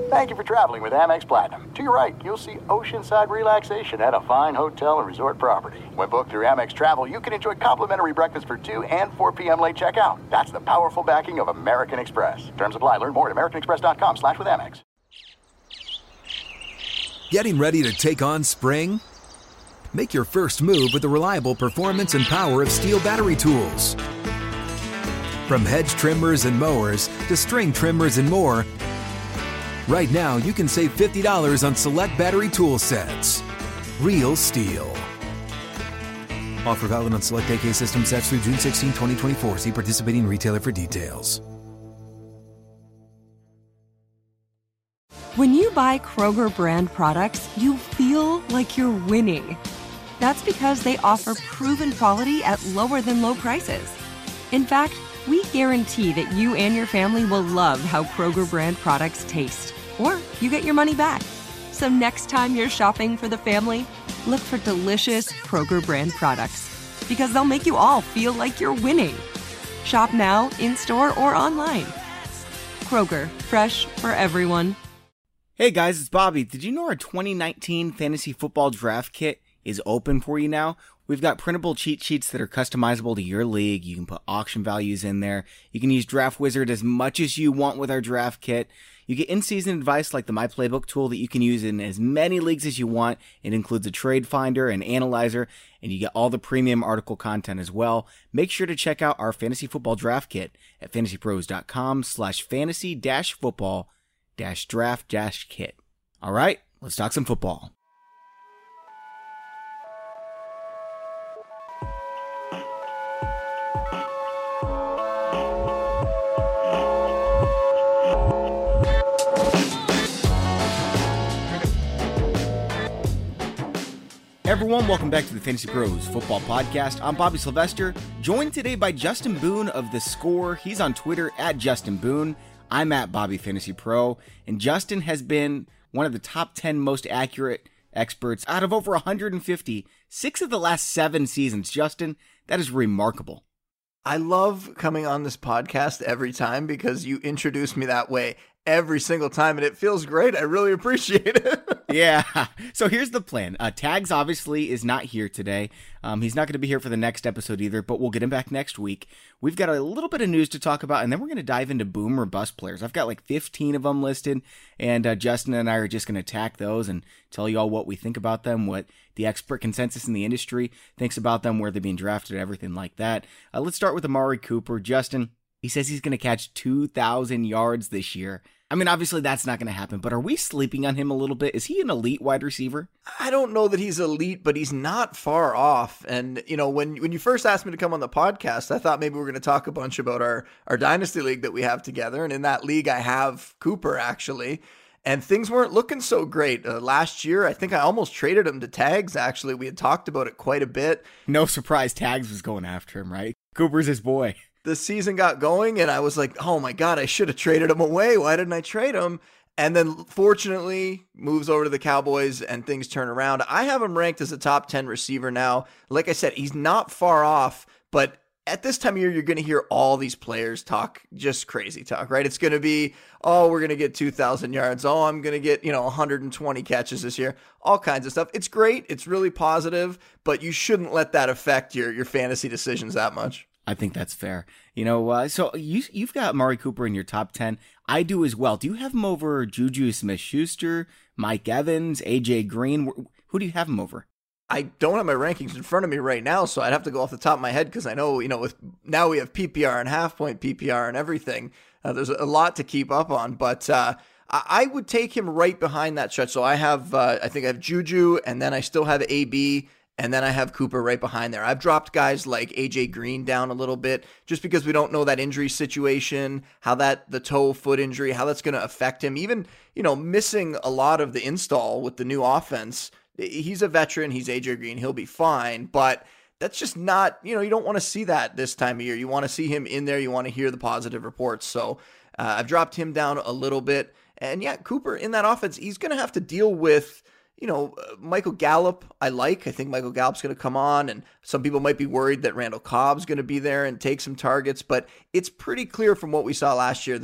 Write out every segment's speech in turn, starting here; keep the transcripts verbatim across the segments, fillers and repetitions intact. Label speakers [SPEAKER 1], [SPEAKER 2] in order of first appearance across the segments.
[SPEAKER 1] Thank you for traveling with Amex Platinum. To your right, you'll see oceanside relaxation at a fine hotel and resort property. When booked through Amex Travel, you can enjoy complimentary breakfast for two and four p.m. late checkout. That's the powerful backing of American Express. Terms apply. Learn more at americanexpress.com slash with Amex.
[SPEAKER 2] Getting ready to take on spring? Make your first move with the reliable performance and power of Steel battery tools. From hedge trimmers and mowers to string trimmers and more, right now you can save fifty dollars on select battery tool sets. Real Steel. Offer valid on select A K system sets through June sixteenth, twenty twenty-four. See participating retailer for details.
[SPEAKER 3] When you buy Kroger brand products, you feel like you're winning. That's because they offer proven quality at lower than low prices. In fact, we guarantee that you and your family will love how Kroger brand products taste, or you get your money back. So next time you're shopping for the family, look for delicious Kroger brand products, because they'll make you all feel like you're winning. Shop now, in-store, or online. Kroger, fresh for everyone.
[SPEAKER 4] Hey guys, it's Bobby. Did you know our twenty nineteen Fantasy Football Draft Kit is open for you now? We've got printable cheat sheets that are customizable to your league. You can put auction values in there. You can use Draft Wizard as much as you want with our draft kit. You get in-season advice like the My Playbook tool that you can use in as many leagues as you want. It includes a trade finder and analyzer, and you get all the premium article content as well. Make sure to check out our Fantasy Football Draft Kit at fantasypros.com slash fantasy dash football dash draft dash kit. All right, let's talk some football. Everyone, welcome back to the Fantasy Pros Football Podcast. I'm Bobby Sylvester, joined today by Justin Boone of The Score. He's on Twitter at Justin Boone. I'm at Bobby Fantasy Pro, and Justin has been one of the top ten most accurate experts out of over one hundred fifty, six of the last seven seasons. Justin, that is remarkable.
[SPEAKER 5] I love coming on this podcast every time because you introduce me that way every single time, and it feels great. I really appreciate it.
[SPEAKER 4] Yeah. So here's the plan. Uh, Tags obviously is not here today. Um, he's not going to be here for the next episode either, but we'll get him back next week. We've got a little bit of news to talk about, and then we're going to dive into boom or bust players. I've got like fifteen of them listed, and uh, Justin and I are just going to attack those and tell you all what we think about them, what the expert consensus in the industry thinks about them, where they're being drafted, everything like that. Uh, let's start with Amari Cooper. Justin, he says he's going to catch two thousand yards this year. I mean, obviously that's not going to happen, but are we sleeping on him a little bit? Is he an elite wide receiver?
[SPEAKER 5] I don't know that he's elite, but he's not far off. And, you know, when when you first asked me to come on the podcast, I thought maybe we were going to talk a bunch about our, our Dynasty League that we have together. And in that league, I have Cooper, actually. And things weren't looking so great. Uh, last year, I think I almost traded him to Tags, actually. We had talked about it quite a bit.
[SPEAKER 4] No surprise Tags was going after him, right? Cooper's his boy.
[SPEAKER 5] The season got going, and I was like, oh my God, I should have traded him away. Why didn't I trade him? And then fortunately moves over to the Cowboys and things turn around. I have him ranked as a top ten receiver now. Like I said, he's not far off, but at this time of year, you're going to hear all these players talk just crazy talk, right? It's going to be, oh, we're going to get two thousand yards. Oh, I'm going to get, you know, one hundred twenty catches this year. All kinds of stuff. It's great. It's really positive, but you shouldn't let that affect your, your fantasy decisions that much.
[SPEAKER 4] I think that's fair. You know, uh, so you, you've got Amari Cooper in your top ten. I do as well. Do you have him over Juju Smith-Schuster, Mike Evans, A J Green? Who do you have him over?
[SPEAKER 5] I don't have my rankings in front of me right now, so I'd have to go off the top of my head because I know, you know, with now we have P P R and half point P P R and everything. Uh, there's a lot to keep up on, but uh, I would take him right behind that stretch. So I have, uh, I think I have Juju, and then I still have A B, and then I have Cooper right behind there. I've dropped guys like A J Green down a little bit just because we don't know that injury situation, how that, the toe foot injury, how that's going to affect him. Even, you know, missing a lot of the install with the new offense. He's a veteran. He's A J Green. He'll be fine, but that's just not, you know, you don't want to see that this time of year. You want to see him in there. You want to hear the positive reports. So uh, I've dropped him down a little bit. And yeah, Cooper in that offense, he's going to have to deal with, you know, uh, Michael Gallup, I like. I think Michael Gallup's going to come on, and some people might be worried that Randall Cobb's going to be there and take some targets, but it's pretty clear from what we saw last year that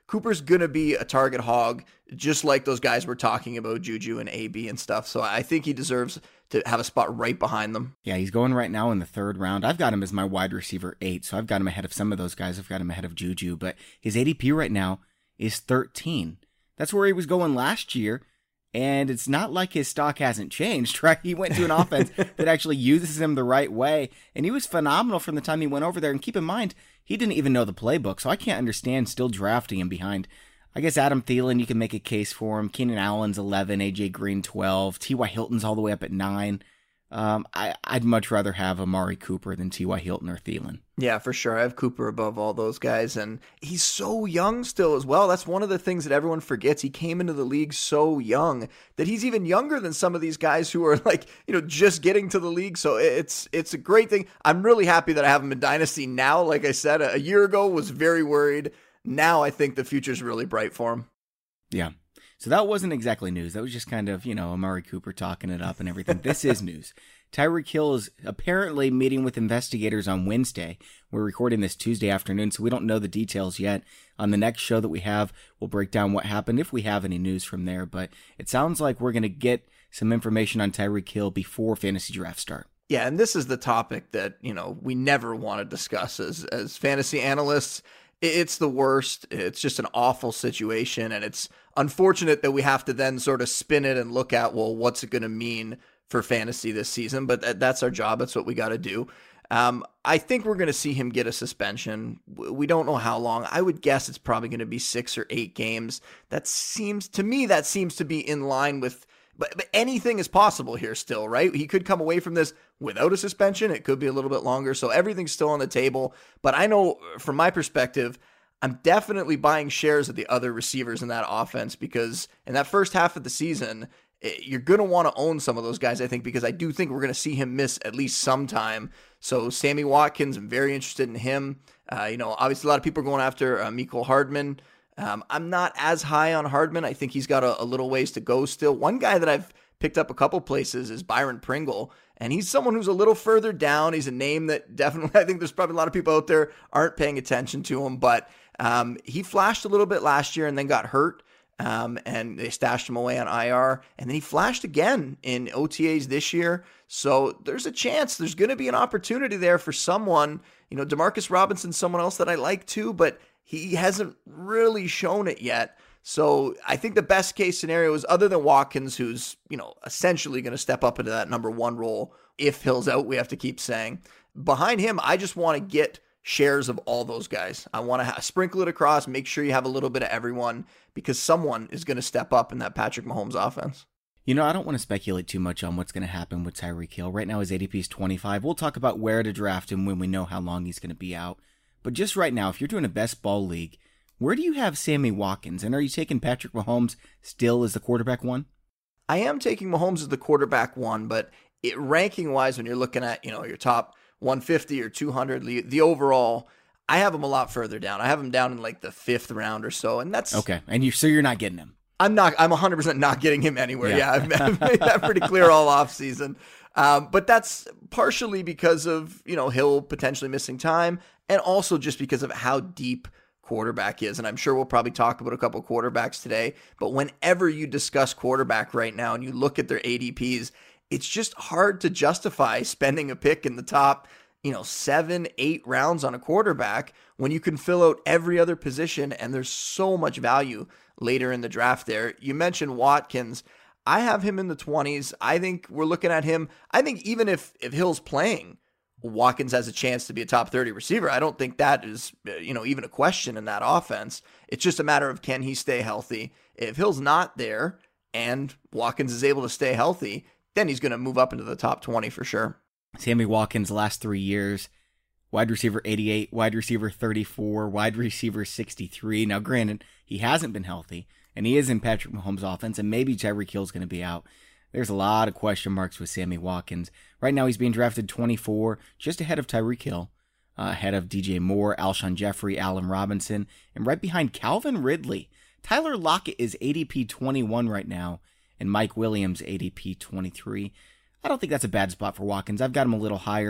[SPEAKER 5] Cooper's going to be a target hog, just like those guys we're talking about, Juju and A B and stuff. So I think he deserves to have a spot right behind them.
[SPEAKER 4] Yeah, he's going right now in the third round. I've got him as my wide receiver eight, so I've got him ahead of some of those guys. I've got him ahead of Juju, but his A D P right now is thirteen. That's where he was going last year, and it's not like his stock hasn't changed, right? He went to an offense that actually uses him the right way, and he was phenomenal from the time he went over there. And keep in mind, he didn't even know the playbook, so I can't understand still drafting him behind, I guess, Adam Thielen. You can make a case for him. Keenan Allen's eleven, A J Green twelve, T Y Hilton's all the way up at nine. Um, I, I'd much rather have Amari Cooper than T Y Hilton or Thielen.
[SPEAKER 5] Yeah, for sure. I have Cooper above all those guys, and he's so young still as well. That's one of the things that everyone forgets. He came into the league so young that he's even younger than some of these guys who are like, you know, just getting to the league. So it's it's a great thing. I'm really happy that I have him in Dynasty now. Like I said, a year ago was very worried. Now I think the future's really bright for him.
[SPEAKER 4] Yeah. So that wasn't exactly news. That was just kind of, you know, Amari Cooper talking it up and everything. This is news. Tyreek Hill is apparently meeting with investigators on Wednesday. We're recording this Tuesday afternoon, so we don't know the details yet. On the next show that we have, we'll break down what happened if we have any news from there. But it sounds like we're going to get some information on Tyreek Hill before fantasy drafts start.
[SPEAKER 5] Yeah, and this is the topic that, you know, we never want to discuss as as fantasy analysts. It's the worst. It's just an awful situation, and it's unfortunate that we have to then sort of spin it and look at, well, what's it going to mean for fantasy this season? But that's our job. That's what we got to do. Um, I think we're going to see him get a suspension. We don't know how long. I would guess it's probably going to be six or eight games. That seems, to me, that seems to be in line with, but, but anything is possible here still, right? He could come away from this without a suspension. It could be a little bit longer. So everything's still on the table. But I know from my perspective, I'm definitely buying shares of the other receivers in that offense, because in that first half of the season, you're going to want to own some of those guys, I think, because I do think we're going to see him miss at least some time. So Sammy Watkins, I'm very interested in him. Uh, you know, obviously a lot of people are going after uh, Mecole Hardman. Um, I'm not as high on Hardman. I think he's got a, a little ways to go still. One guy that I've picked up a couple places is Byron Pringle, and he's someone who's a little further down. He's a name that definitely, I think there's probably a lot of people out there aren't paying attention to him, but um, he flashed a little bit last year and then got hurt. Um, and they stashed him away on I R, and then he flashed again in O T As this year. So there's a chance there's going to be an opportunity there for someone. You know, Demarcus Robinson's someone else that I like too, but he hasn't really shown it yet. So I think the best case scenario is, other than Watkins, who's, you know, essentially going to step up into that number one role if Hill's out, we have to keep saying. Behind him, I just want to get shares of all those guys. I want to ha- sprinkle it across, make sure you have a little bit of everyone, because someone is going to step up in that Patrick Mahomes offense.
[SPEAKER 4] You know, I don't want to speculate too much on what's going to happen with Tyreek Hill. Right now his A D P is twenty-five. We'll talk about where to draft him when we know how long he's going to be out. But just right now, if you're doing a best ball league, where do you have Sammy Watkins? And are you taking Patrick Mahomes still as the quarterback one?
[SPEAKER 5] I am taking Mahomes as the quarterback one, but it, ranking-wise, when you're looking at, you know, your top one fifty or two hundred, the, the overall, I have him a lot further down. I have him down in like the fifth round or so, and that's
[SPEAKER 4] okay. And you, so you're not getting him.
[SPEAKER 5] I'm not. I'm one hundred percent not getting him anywhere. Yeah, yeah I've, I've made that pretty clear all off season. Um, but that's partially because of, you know, Hill potentially missing time, and also just because of how deep quarterback is. And I'm sure we'll probably talk about a couple of quarterbacks today. But whenever you discuss quarterback right now and you look at their A D Ps, it's just hard to justify spending a pick in the top, you know, seven, eight rounds on a quarterback when you can fill out every other position, and there's so much value later in the draft there. You mentioned Watkins. I have him in the twenties. I think we're looking at him. I think even if, if Hill's playing, Watkins has a chance to be a top thirty receiver. I don't think that is, you know, even a question in that offense. It's just a matter of, can he stay healthy? If Hill's not there and Watkins is able to stay healthy, then he's going to move up into the top twenty for sure.
[SPEAKER 4] Sammy Watkins, last three years, wide receiver eighty-eight, wide receiver thirty-four, wide receiver sixty-three. Now, granted, he hasn't been healthy, and he is in Patrick Mahomes' offense, and maybe Tyreek Hill's going to be out. There's a lot of question marks with Sammy Watkins. Right now, he's being drafted twenty-four, just ahead of Tyreek Hill, uh, ahead of D J Moore, Alshon Jeffrey, Allen Robinson, and right behind Calvin Ridley. Tyler Lockett is A D P twenty-one right now, and Mike Williams A D P twenty-three. I don't think that's a bad spot for Watkins. I've got him a little higher.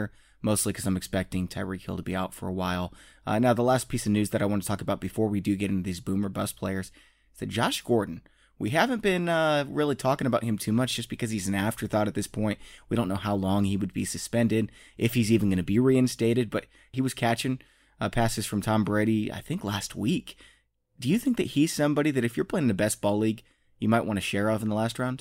[SPEAKER 4] mostly because I'm expecting Tyreek Hill to be out for a while. Uh, now, the last piece of news that I want to talk about before we do get into these boomer bust players is that Josh Gordon, we haven't been uh, really talking about him too much just because he's an afterthought at this point. We don't know how long he would be suspended, if he's even going to be reinstated, but he was catching uh, passes from Tom Brady, I think, last week. Do you think that he's somebody that if you're playing in the best ball league, you might want to share of in the last round?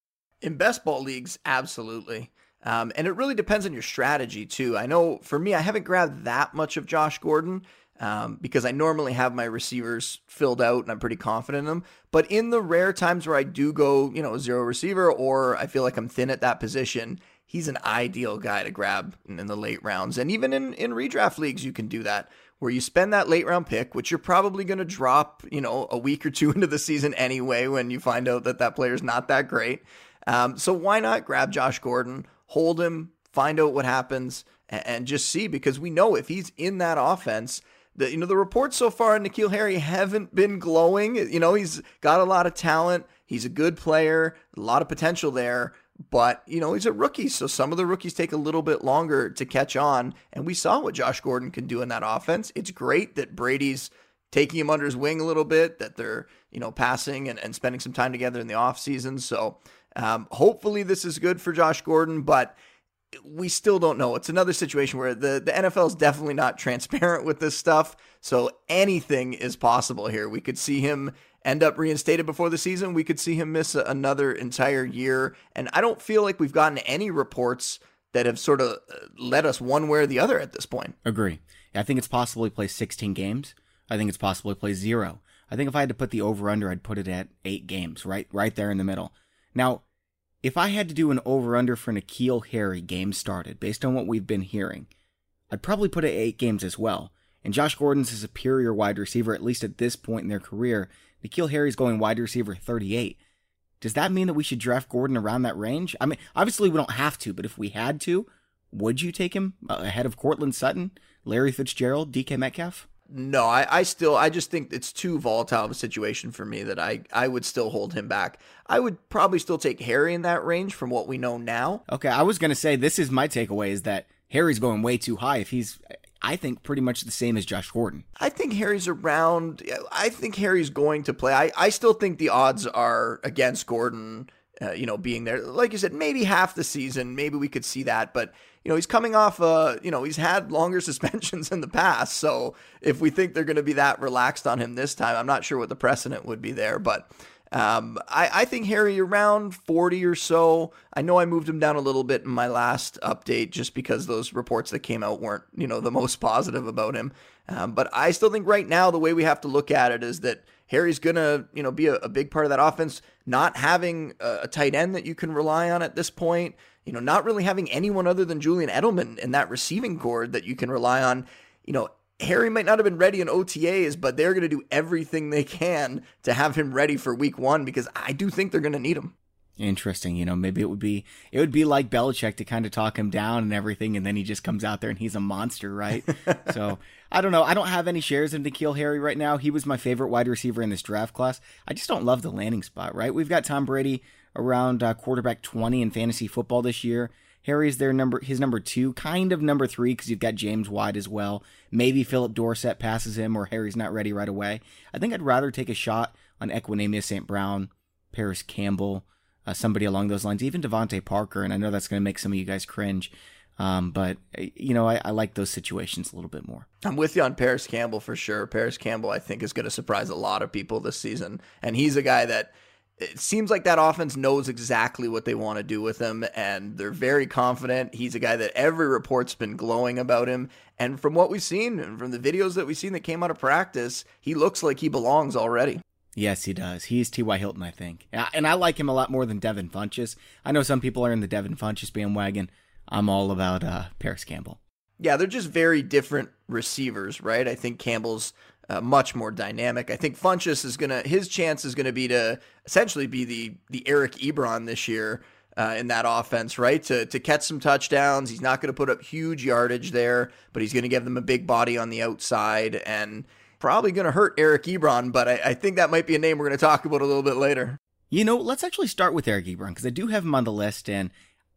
[SPEAKER 5] In best ball leagues, absolutely. Um, and it really depends on your strategy, too. I know for me, I haven't grabbed that much of Josh Gordon, Um, because I normally have my receivers filled out and I'm pretty confident in them. But in the rare times where I do go, you know, zero receiver or I feel like I'm thin at that position, he's an ideal guy to grab in, in the late rounds. And even in, in redraft leagues, you can do that, where you spend that late round pick, which you're probably going to drop, you know, a week or two into the season anyway when you find out that that player's not that great. Um, so why not grab Josh Gordon, hold him, find out what happens, and, and just see, because we know if he's in that offense, The, you know, the reports so far on N'Keal Harry haven't been glowing. You know, he's got a lot of talent. He's a good player, a lot of potential there. But, you know, he's a rookie, so some of the rookies take a little bit longer to catch on. And we saw what Josh Gordon can do in that offense. It's great that Brady's taking him under his wing a little bit, that they're, you know, passing and, and spending some time together in the offseason. So um, hopefully this is good for Josh Gordon, but we still don't know. It's another situation where the, the N F L is definitely not transparent with this stuff. So anything is possible here. We could see him end up reinstated before the season. We could see him miss a, another entire year. And I don't feel like we've gotten any reports that have sort of led us one way or the other at this point.
[SPEAKER 4] Agree. I think it's possible he plays sixteen games. I think it's possible he plays zero. I think if I had to put the over-under, I'd put it at eight games, right, right there in the middle. Now, if I had to do an over-under for N'Keal Harry game started, based on what we've been hearing, I'd probably put it at eight games as well. And Josh Gordon's a superior wide receiver, at least at this point in their career. N'Keal Harry's going wide receiver thirty-eight. Does that mean that we should draft Gordon around that range? I mean, obviously we don't have to, but if we had to, would you take him ahead of Cortland Sutton, Larry Fitzgerald, D K Metcalf?
[SPEAKER 5] No, I, I still, I just think it's too volatile of a situation for me that I, I would still hold him back. I would probably still take Harry in that range from what we know now.
[SPEAKER 4] Okay, I was going to say, this is my takeaway, is that Harry's going way too high if he's, I think, pretty much the same as Josh Gordon.
[SPEAKER 5] I think Harry's around, I think Harry's going to play. I, I still think the odds are against Gordon, uh, you know, being there. Like you said, maybe half the season, maybe we could see that, but you know, he's coming off, uh, you know, he's had longer suspensions in the past. So if we think they're going to be that relaxed on him this time, I'm not sure what the precedent would be there. But um, I, I think Harry around forty or so. I know I moved him down a little bit in my last update just because those reports that came out weren't, you know, the most positive about him. Um, but I still think right now the way we have to look at it is that Harry's going to, you know, be a, a big part of that offense, not having a, a tight end that you can rely on at this point. You know, not really having anyone other than Julian Edelman in that receiving corps that you can rely on. You know, Harry might not have been ready in O T As, but they're going to do everything they can to have him ready for week one because I do think they're going to need him.
[SPEAKER 4] Interesting. You know, maybe it would be it would be like Belichick to kind of talk him down and everything, and then he just comes out there and he's a monster, right? So I don't know. I don't have any shares of N'Keal Harry right now. He was my favorite wide receiver in this draft class. I just don't love the landing spot, right? We've got Tom Brady around uh, quarterback twenty in fantasy football this year. Harry's their number, his number two, kind of number three, because you've got James White as well. Maybe Philip Dorsett passes him, or Harry's not ready right away. I think I'd rather take a shot on Equanimeous Saint Brown, Paris Campbell, uh, somebody along those lines, even Devontae Parker. And I know that's going to make some of you guys cringe, um, but you know I, I like those situations a little bit more.
[SPEAKER 5] I'm with you on Paris Campbell for sure. Paris Campbell, I think, is going to surprise a lot of people this season, and he's a guy that. It seems like that offense knows exactly what they want to do with him, and they're very confident. He's a guy that every report's been glowing about him, and from what we've seen, and from the videos that we've seen that came out of practice, he looks like he belongs already.
[SPEAKER 4] Yes, he does. He's T Y. Hilton, I think. And I like him a lot more than Devin Funchess. I know some people are in the Devin Funchess bandwagon. I'm all about uh, Paris Campbell.
[SPEAKER 5] Yeah, they're just very different receivers, right? I think Campbell's Uh, much more dynamic. I think Funchess is gonna his chance is gonna be to essentially be the the Eric Ebron this year uh, in that offense, right? To to catch some touchdowns. He's not gonna put up huge yardage there, but he's gonna give them a big body on the outside and probably gonna hurt Eric Ebron. But I, I think that might be a name we're gonna talk about a little bit later.
[SPEAKER 4] You know, let's actually start with Eric Ebron because I do have him on the list, and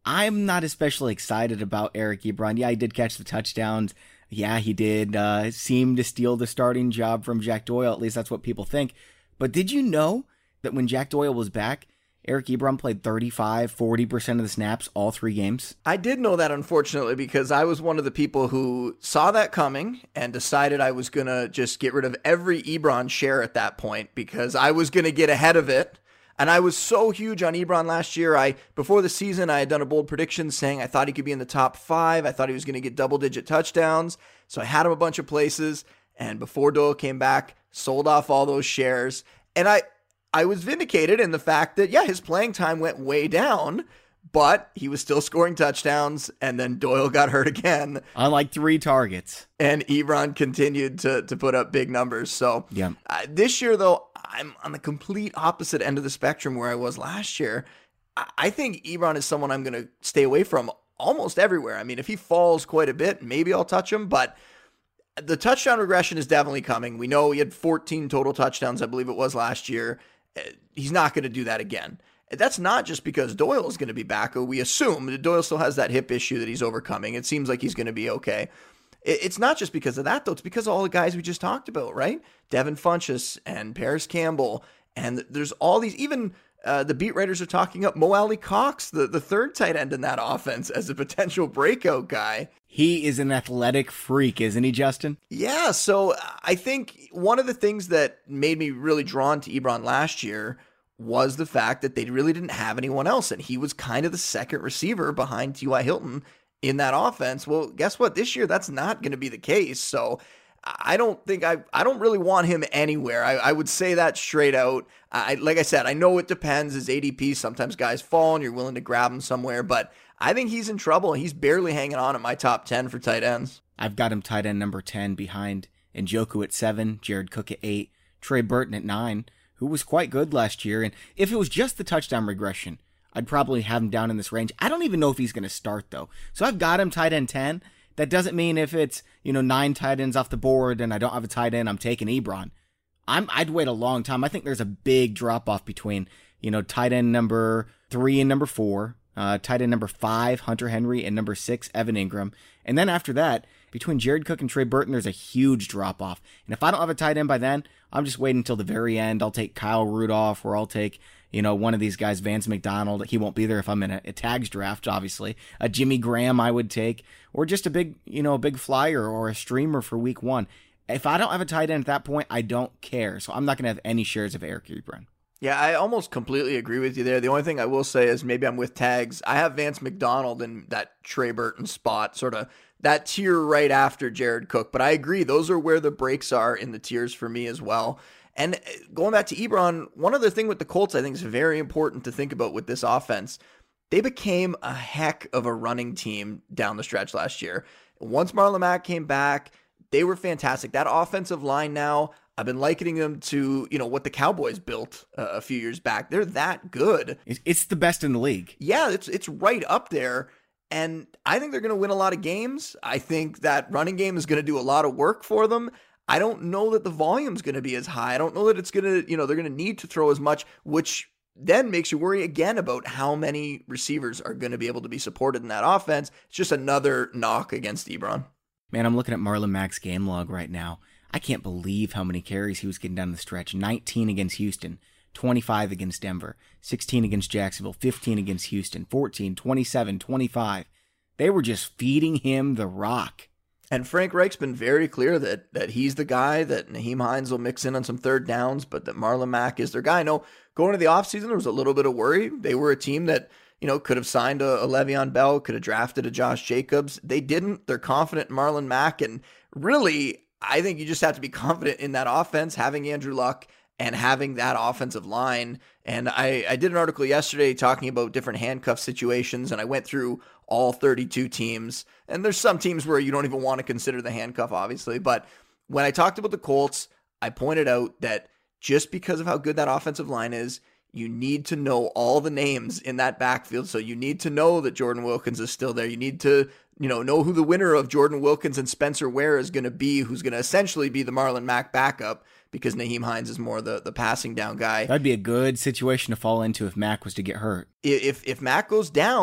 [SPEAKER 4] I'm not especially excited about Eric Ebron. Yeah, he did catch the touchdowns. Yeah, he did uh, seem to steal the starting job from Jack Doyle. At least that's what people think. But did you know that when Jack Doyle was back, Eric Ebron played thirty-five, forty percent of the snaps all three games?
[SPEAKER 5] I did know that, unfortunately, because I was one of the people who saw that coming and decided I was going to just get rid of every Ebron share at that point because I was going to get ahead of it. And I was so huge on Ebron last year. I before the season, I had done a bold prediction saying I thought he could be in the top five. I thought he was going to get double-digit touchdowns. So I had him a bunch of places. And before Doyle came back, sold off all those shares. And I... I was vindicated in the fact that, yeah, his playing time went way down, but he was still scoring touchdowns, and then Doyle got hurt again.
[SPEAKER 4] On like three targets.
[SPEAKER 5] And Ebron continued to to put up big numbers. So
[SPEAKER 4] yeah.
[SPEAKER 5] uh, this year, though, I'm on the complete opposite end of the spectrum where I was last year. I, I think Ebron is someone I'm going to stay away from almost everywhere. I mean, if he falls quite a bit, maybe I'll touch him, but the touchdown regression is definitely coming. We know he had fourteen total touchdowns, I believe it was last year. He's not going to do that again. That's not just because Doyle is going to be back. We assume that Doyle still has that hip issue that he's overcoming. It seems like he's going to be okay. It's not just because of that, though. It's because of all the guys we just talked about, right? Devin Funchess and Paris Campbell. And there's all these, even uh, the beat writers are talking up Mo Alley Cox, the, the third tight end in that offense, as a potential breakout guy.
[SPEAKER 4] He is an athletic freak, isn't he, Justin?
[SPEAKER 5] Yeah, so I think one of the things that made me really drawn to Ebron last year was the fact that they really didn't have anyone else, and he was kind of the second receiver behind T Y. Hilton in that offense. Well, guess what? This year, that's not going to be the case, so I don't think I I don't really want him anywhere. I, I would say that straight out. I Like I said, I know it depends. His A D P, sometimes guys fall and you're willing to grab him somewhere, but I think he's in trouble. He's barely hanging on at my top ten for tight ends.
[SPEAKER 4] I've got him tight end number ten behind Njoku at seven, Jared Cook at eight, Trey Burton at nine, who was quite good last year. And if it was just the touchdown regression, I'd probably have him down in this range. I don't even know if he's going to start, though. So I've got him tight end ten. That doesn't mean if it's, you know, nine tight ends off the board and I don't have a tight end, I'm taking Ebron. I'm, I'd wait a long time. I think there's a big drop-off between, you know, tight end number three and number four. Uh, tight end number five, Hunter Henry, and number six, Evan Ingram. And then after that, between Jared Cook and Trey Burton, there's a huge drop-off. And if I don't have a tight end by then, I'm just waiting until the very end. I'll take Kyle Rudolph, or I'll take, you know, one of these guys, Vance McDonald. He won't be there if I'm in a, a tags draft, obviously. A Jimmy Graham I would take, or just a big, you know, a big flyer or a streamer for week one. If I don't have a tight end at that point, I don't care. So I'm not going to have any shares of Eric Ebron.
[SPEAKER 5] Yeah, I almost completely agree with you there. The only thing I will say is maybe I'm with tags. I have Vance McDonald in that Trey Burton spot, sort of that tier right after Jared Cook. But I agree, those are where the breaks are in the tiers for me as well. And going back to Ebron, one other thing with the Colts I think is very important to think about with this offense. They became a heck of a running team down the stretch last year. Once Marlon Mack came back, they were fantastic. That offensive line now, I've been likening them to, you know, what the Cowboys built uh, a few years back. They're that good.
[SPEAKER 4] It's the best in the league.
[SPEAKER 5] Yeah, it's it's right up there. And I think they're going to win a lot of games. I think that running game is going to do a lot of work for them. I don't know that the volume's going to be as high. I don't know that it's going to, you know, they're going to need to throw as much, which then makes you worry again about how many receivers are going to be able to be supported in that offense. It's just another knock against Ebron.
[SPEAKER 4] Man, I'm looking at Marlon Mack's game log right now. I can't believe how many carries he was getting down the stretch. nineteen against Houston, twenty-five against Denver, sixteen against Jacksonville, fifteen against Houston, fourteen, twenty-seven, twenty-five. They were just feeding him the rock.
[SPEAKER 5] And Frank Reich's been very clear that that he's the guy, that Nyheim Hines will mix in on some third downs, but that Marlon Mack is their guy. No, going into the offseason, there was a little bit of worry. They were a team that, you know, could have signed a, a Le'Veon Bell, could have drafted a Josh Jacobs. They didn't. They're confident in Marlon Mack, and really, I think you just have to be confident in that offense, having Andrew Luck and having that offensive line. And I, I did an article yesterday talking about different handcuff situations, and I went through all thirty-two teams. And there's some teams where you don't even want to consider the handcuff, obviously. But when I talked about the Colts, I pointed out that just because of how good that offensive line is, you need to know all the names in that backfield. So you need to know that Jordan Wilkins is still there. You need to, you know, know who the winner of Jordan Wilkins and Spencer Ware is going to be, who's going to essentially be the Marlon Mack backup, because Nyheim Hines is more the, the passing down guy.
[SPEAKER 4] That'd be a good situation to fall into if Mack was to get hurt.
[SPEAKER 5] If if Mack goes down,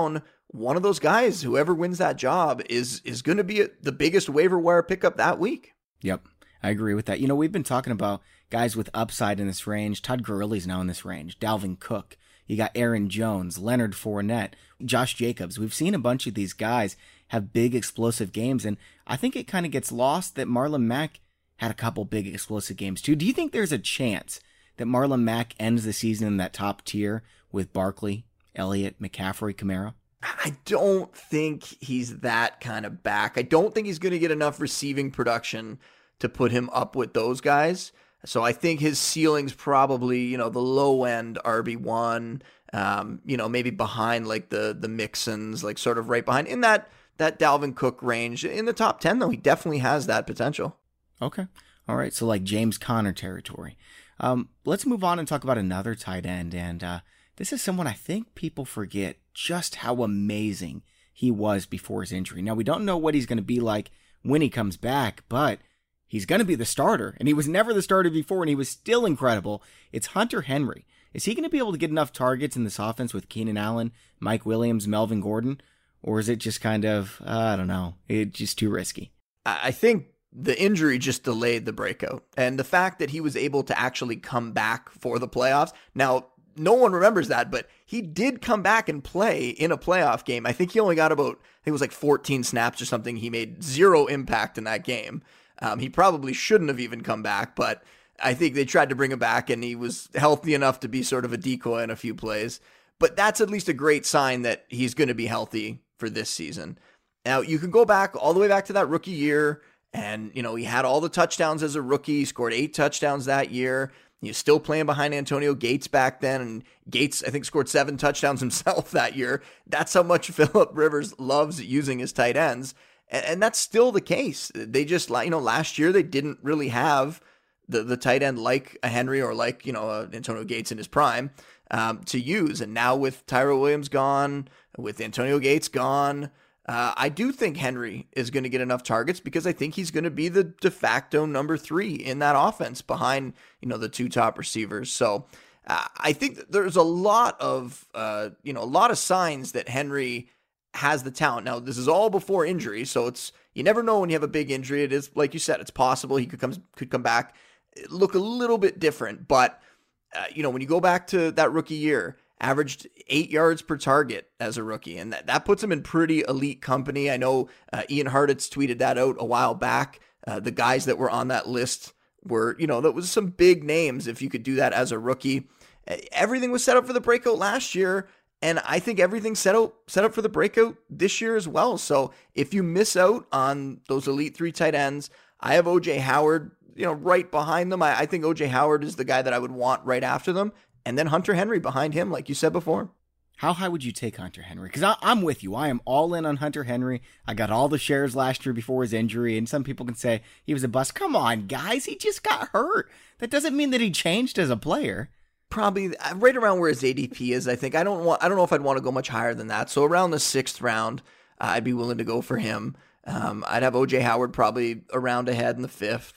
[SPEAKER 5] one of those guys, whoever wins that job, is is going to be a, the biggest waiver wire pickup that week.
[SPEAKER 4] Yep, I agree with that. You know, we've been talking about guys with upside in this range. Todd Gurley's now in this range. Dalvin Cook. You got Aaron Jones, Leonard Fournette, Josh Jacobs. We've seen a bunch of these guys have big explosive games, and I think it kind of gets lost that Marlon Mack had a couple big explosive games too. Do you think there's a chance that Marlon Mack ends the season in that top tier with Barkley, Elliott, McCaffrey, Kamara?
[SPEAKER 5] I don't think he's that kind of back. I don't think he's going to get enough receiving production to put him up with those guys. So I think his ceiling's probably, you know, the low end R B one, um, you know, maybe behind like the the Mixons, like sort of right behind in that that Dalvin Cook range. In the top ten, though, he definitely has that potential.
[SPEAKER 4] Okay. All right. So like James Conner territory. Um, let's move on and talk about another tight end. And uh, this is someone I think people forget just how amazing he was before his injury. Now, we don't know what he's going to be like when he comes back, but he's going to be the starter. And he was never the starter before, and he was still incredible. It's Hunter Henry. Is he going to be able to get enough targets in this offense with Keenan Allen, Mike Williams, Melvin Gordon? Or is it just kind of, uh, I don't know, it's just too risky?
[SPEAKER 5] I think the injury just delayed the breakout. And the fact that he was able to actually come back for the playoffs. Now, no one remembers that, but he did come back and play in a playoff game. I think he only got about, I think it was like fourteen snaps or something. He made zero impact in that game. Um, he probably shouldn't have even come back, but I think they tried to bring him back and he was healthy enough to be sort of a decoy in a few plays. But that's at least a great sign that he's going to be healthy for this season. Now, you can go back all the way back to that rookie year, and, you know, he had all the touchdowns as a rookie. He scored eight touchdowns that year. He was still playing behind Antonio Gates back then, and Gates, I think, scored seven touchdowns himself that year. That's how much Phillip Rivers loves using his tight ends, and, and that's still the case. They just, you know, last year they didn't really have the the tight end like a Henry or like, you know, uh, Antonio Gates in his prime um, to use, and now with Tyrell Williams gone, with Antonio Gates gone, Uh, I do think Henry is going to get enough targets because I think he's going to be the de facto number three in that offense behind, you know, the two top receivers. So uh, I think that there's a lot of, uh, you know, a lot of signs that Henry has the talent. Now, this is all before injury, so it's, you never know when you have a big injury. It is, like you said, it's possible he could come, could come back, look a little bit different. But, uh, you know, when you go back to that rookie year, averaged eight yards per target as a rookie, and that, that puts him in pretty elite company. I know uh, Ian Hartitz tweeted that out a while back. Uh, the guys that were on that list were, you know, that was some big names if you could do that as a rookie. Everything was set up for the breakout last year, and I think everything's set up, set up for the breakout this year as well. So if you miss out on those elite three tight ends, I have O J Howard, you know, right behind them. I, I think O J Howard is the guy that I would want right after them. And then Hunter Henry behind him, like you said before.
[SPEAKER 4] How high would you take Hunter Henry? Because I'm with you. I am all in on Hunter Henry. I got all the shares last year before his injury, and some people can say he was a bust. Come on, guys. He just got hurt. That doesn't mean that he changed as a player.
[SPEAKER 5] Probably right around where his A D P is, I think. I don't want. I don't know if I'd want to go much higher than that. So around the sixth round, uh, I'd be willing to go for him. Um, I'd have O J Howard probably around ahead in the fifth.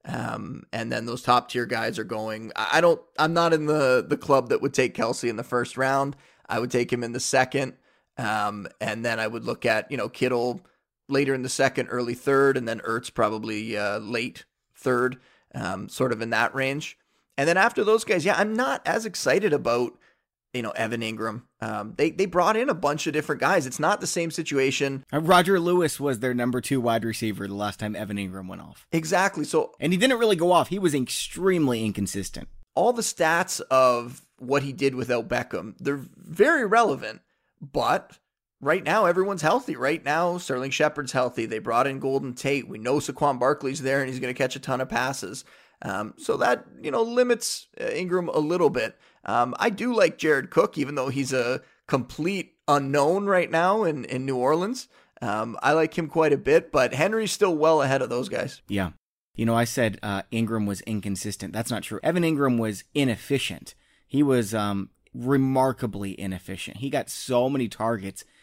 [SPEAKER 5] Um, and then those top tier guys are going, I don't, I'm not in the, the club that would take Kelsey in the first round. I would take him in the second. Um, and then I would look at, you know, Kittle later in the second, early third, and then Ertz probably, uh, late third, um, sort of in that range. And then after those guys, yeah, I'm not as excited about, you know, Evan Ingram. Um, they, they brought in a bunch of different guys. It's not the same situation.
[SPEAKER 4] Roger Lewis was their number two wide receiver the last time Evan Ingram went off.
[SPEAKER 5] Exactly. So,
[SPEAKER 4] and he didn't really go off. He was extremely inconsistent.
[SPEAKER 5] All the stats of what he did without Beckham, they're very relevant, but right now everyone's healthy. Right now, Sterling Shepard's healthy. They brought in Golden Tate. We know Saquon Barkley's there and he's going to catch a ton of passes. Um, so that, you know, limits uh, Ingram a little bit. Um, I do like Jared Cook, even though he's a complete unknown right now in, in New Orleans. Um, I like him quite a bit, but Henry's still well ahead of those guys.
[SPEAKER 4] Yeah. You know, I said uh, Ingram was inconsistent. That's not true. Evan Ingram was inefficient. He was um, remarkably inefficient. He got so many targets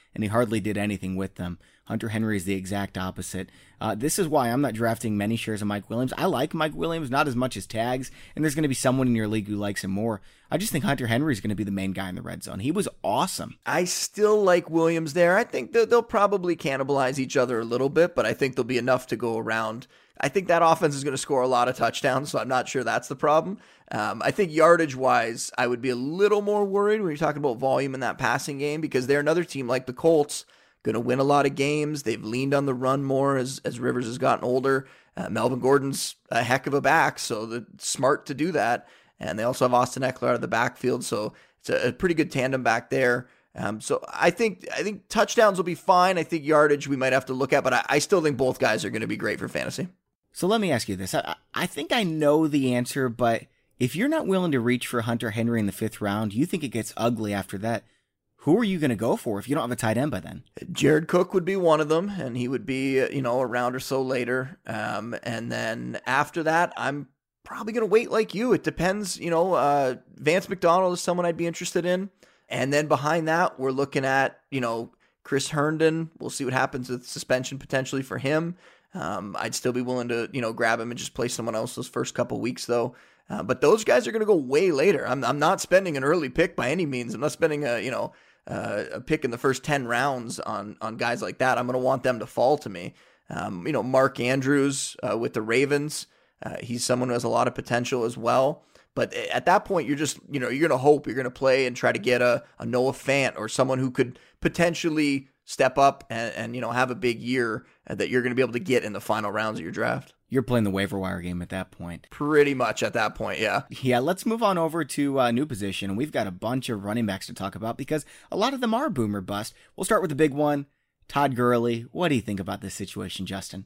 [SPEAKER 4] and he hardly did anything with them. Hunter Henry is the exact opposite. Uh, this is why I'm not drafting many shares of Mike Williams. I like Mike Williams, not as much as Tags, and there's going to be someone in your league who likes him more. I just think Hunter Henry is going to be the main guy in the red zone. He was awesome.
[SPEAKER 5] I still like Williams there. I think that they'll probably cannibalize each other a little bit, but I think there'll be enough to go around. I think that offense is going to score a lot of touchdowns, so I'm not sure that's the problem. Um, I think yardage-wise, I would be a little more worried when you're talking about volume in that passing game, because they're another team like the Colts, going to win a lot of games. They've leaned on the run more as, as Rivers has gotten older. Uh, Melvin Gordon's a heck of a back, so it's smart to do that. And they also have Austin Eckler out of the backfield, so it's a, a pretty good tandem back there. Um, so I think I think touchdowns will be fine. I think yardage we might have to look at, but I, I still think both guys are going to be great for fantasy.
[SPEAKER 4] So let me ask you this. I, I think I know the answer, but if you're not willing to reach for Hunter Henry in the fifth round, you think it gets ugly after that. Who are you going to go for if you don't have a tight end by then?
[SPEAKER 5] Jared Cook would be one of them, and he would be, you know, a round or so later. Um, and then after that, I'm probably going to wait like you. It depends, you know, uh, Vance McDonald is someone I'd be interested in. And then behind that, we're looking at, you know, Chris Herndon. We'll see what happens with suspension potentially for him. Um, I'd still be willing to, you know, grab him and just play someone else those first couple weeks, though. Uh, but those guys are going to go way later. I'm I'm not spending an early pick by any means. I'm not spending a, you know, uh, a pick in the first ten rounds on on guys like that. I'm going to want them to fall to me. Um, you know, Mark Andrews uh, with the Ravens. Uh, he's someone who has a lot of potential as well. But at that point, you're just, you know, you're going to hope you're going to play and try to get a, a Noah Fant or someone who could potentially step up and, and, you know, have a big year that you're going to be able to get in the final rounds of your draft.
[SPEAKER 4] You're playing the waiver wire game at that point.
[SPEAKER 5] Pretty much at that point, yeah.
[SPEAKER 4] Yeah, let's move on over to a new position. We've got a bunch of running backs to talk about because a lot of them are boom or bust. We'll start with the big one, Todd Gurley. What do you think about this situation, Justin?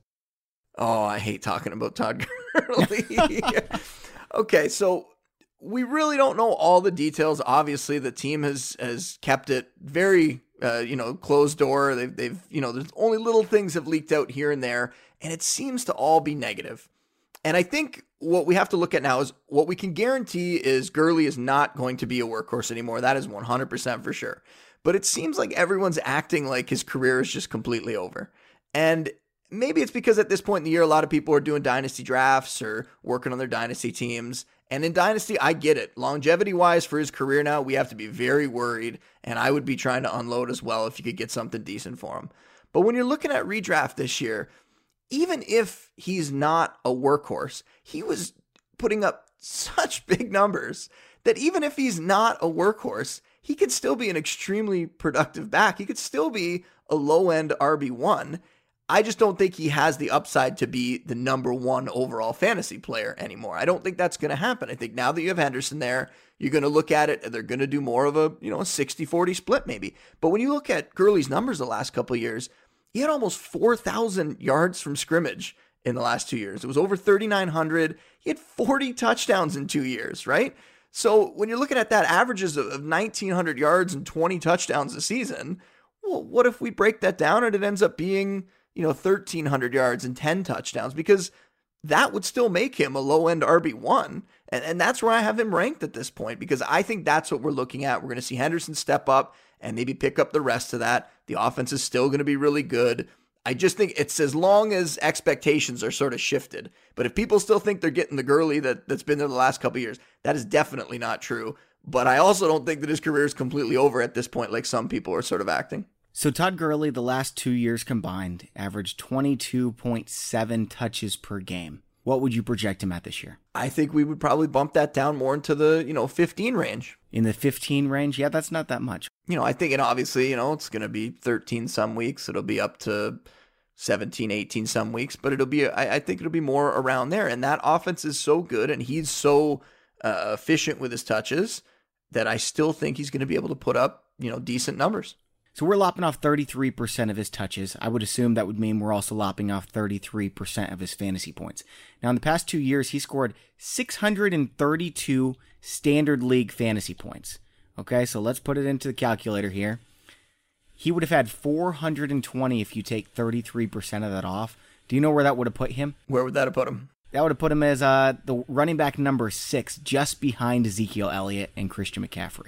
[SPEAKER 5] Oh, I hate talking about Todd Gurley. Okay, so we really don't know all the details. Obviously, the team has has kept it very, uh, you know, closed door. They've, they've, you know, there's only little things have leaked out here and there, and it seems to all be negative. And I think what we have to look at now is what we can guarantee is Gurley is not going to be a workhorse anymore. That is one hundred percent for sure. But it seems like everyone's acting like his career is just completely over. And maybe it's because at this point in the year, a lot of people are doing dynasty drafts or working on their dynasty teams. And in Dynasty, I get it. Longevity-wise for his career now, we have to be very worried, and I would be trying to unload as well if you could get something decent for him. But when you're looking at redraft this year, even if he's not a workhorse, he was putting up such big numbers that even if he's not a workhorse, he could still be an extremely productive back. He could still be a low-end R B one. I just don't think he has the upside to be the number one overall fantasy player anymore. I don't think that's going to happen. I think now that you have Henderson there, you're going to look at it and they're going to do more of a, you know, a sixty forty split maybe. But when you look at Gurley's numbers the last couple of years, he had almost four thousand yards from scrimmage in the last two years. It was over thirty-nine hundred. He had forty touchdowns in two years, right? So when you're looking at that averages of nineteen hundred yards and twenty touchdowns a season, well, what if we break that down and it ends up being, you know, thirteen hundred yards and ten touchdowns, because that would still make him a low-end R B one. And, and that's where I have him ranked at this point, because I think that's what we're looking at. We're going to see Henderson step up and maybe pick up the rest of that. The offense is still going to be really good. I just think it's as long as expectations are sort of shifted. But if people still think they're getting the Gurley that, that's been there the last couple of years, that is definitely not true. But I also don't think that his career is completely over at this point, like some people are sort of acting.
[SPEAKER 4] So Todd Gurley, the last two years combined, averaged twenty-two point seven touches per game. What would you project him at this year?
[SPEAKER 5] I think we would probably bump that down more into the, you know, fifteen range.
[SPEAKER 4] In the fifteen range? Yeah, that's not that much.
[SPEAKER 5] You know, I think, and obviously, you know, it's going to be thirteen some weeks. It'll be up to seventeen, eighteen some weeks, but it'll be, I, I think it'll be more around there. And that offense is so good, and he's so uh, efficient with his touches that I still think he's going to be able to put up, you know, decent numbers.
[SPEAKER 4] So we're lopping off thirty-three percent of his touches. I would assume that would mean we're also lopping off thirty-three percent of his fantasy points. Now, in the past two years, he scored six hundred thirty-two standard league fantasy points. Okay, so let's put it into the calculator here. He would have had four hundred twenty if you take thirty-three percent of that off. Do you know where that would have put him?
[SPEAKER 5] Where would that have put him?
[SPEAKER 4] That would have put him as uh, the running back number six, just behind Ezekiel Elliott and Christian McCaffrey.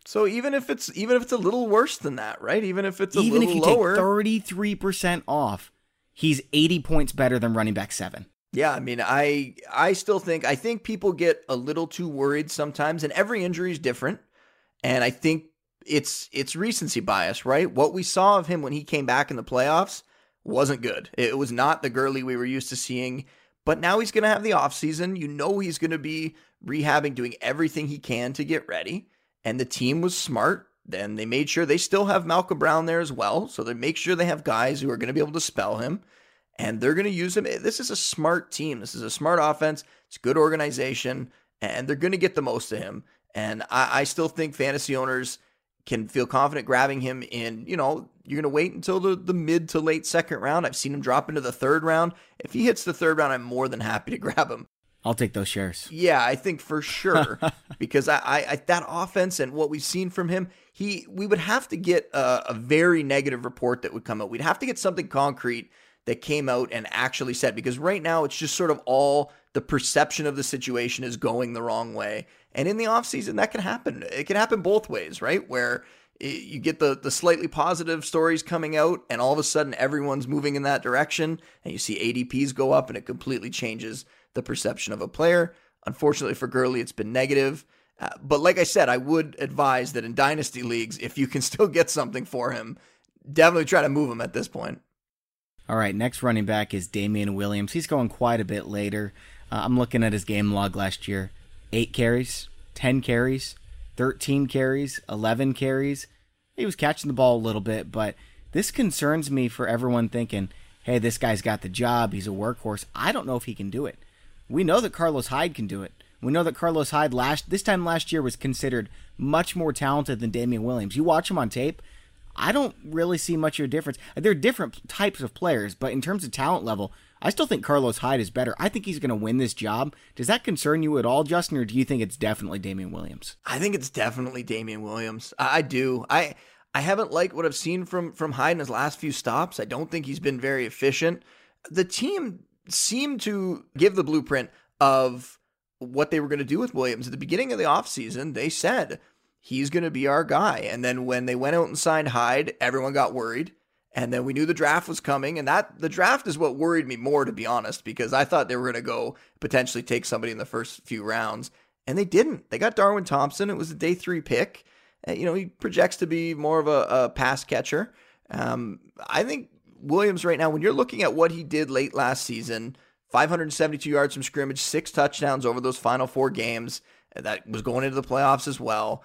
[SPEAKER 5] So even if it's even if it's a little worse than that, right? Even if it's a
[SPEAKER 4] even
[SPEAKER 5] little
[SPEAKER 4] if you
[SPEAKER 5] lower,
[SPEAKER 4] take thirty-three percent off, he's eighty points better than running back seven.
[SPEAKER 5] Yeah, I mean, I I still think I think people get a little too worried sometimes, and every injury is different. And I think it's it's recency bias, right? What we saw of him when he came back in the playoffs wasn't good. It was not the Gurley we were used to seeing. But now he's going to have the offseason. You know he's going to be rehabbing, doing everything he can to get ready. And the team was smart. Then they made sure they still have Malcolm Brown there as well. So they make sure they have guys who are going to be able to spell him. And they're going to use him. This is a smart team. This is a smart offense. It's good organization. And they're going to get the most of him. And I, I still think fantasy owners can feel confident grabbing him in, you know, you're going to wait until the, the mid to late second round. I've seen him drop into the third round. If he hits the third round, I'm more than happy to grab him.
[SPEAKER 4] I'll take those shares.
[SPEAKER 5] Yeah, I think for sure. because I, I, I that offense and what we've seen from him, he we would have to get a, a very negative report that would come out. We'd have to get something concrete that came out and actually said, because right now it's just sort of all the perception of the situation is going the wrong way. And in the offseason, that can happen. It can happen both ways, right? Where you get the, the slightly positive stories coming out and all of a sudden everyone's moving in that direction and you see A D Ps go up and it completely changes the perception of a player. Unfortunately for Gurley, it's been negative. Uh, but like I said, I would advise that in dynasty leagues, if you can still get something for him, definitely try to move him at this point.
[SPEAKER 4] All right, next running back is Damian Williams. He's going quite a bit later. Uh, I'm looking at his game log last year. Eight carries, ten carries, thirteen carries, eleven carries. He was catching the ball a little bit, but this concerns me for everyone thinking, hey, this guy's got the job. He's a workhorse. I don't know if he can do it. We know that Carlos Hyde can do it. We know that Carlos Hyde last this time last year was considered much more talented than Damian Williams. You watch him on tape, I don't really see much of a difference. They're different types of players, but in terms of talent level, I still think Carlos Hyde is better. I think he's going to win this job. Does that concern you at all, Justin, or do you think it's definitely Damian Williams?
[SPEAKER 5] I think it's definitely Damian Williams. I, I do. I I haven't liked what I've seen from, from Hyde in his last few stops. I don't think he's been very efficient. The team seemed to give the blueprint of what they were going to do with Williams. At the beginning of the offseason, they said, he's going to be our guy. And then when they went out and signed Hyde, everyone got worried. And then we knew the draft was coming. And that the draft is what worried me more, to be honest, because I thought they were going to go potentially take somebody in the first few rounds. And they didn't. They got Darwin Thompson. It was a day three pick. Uh, you know, he projects to be more of a, a pass catcher. Um, I think Williams right now, when you're looking at what he did late last season, five hundred seventy-two yards from scrimmage, six touchdowns over those final four games. That was going into the playoffs as well.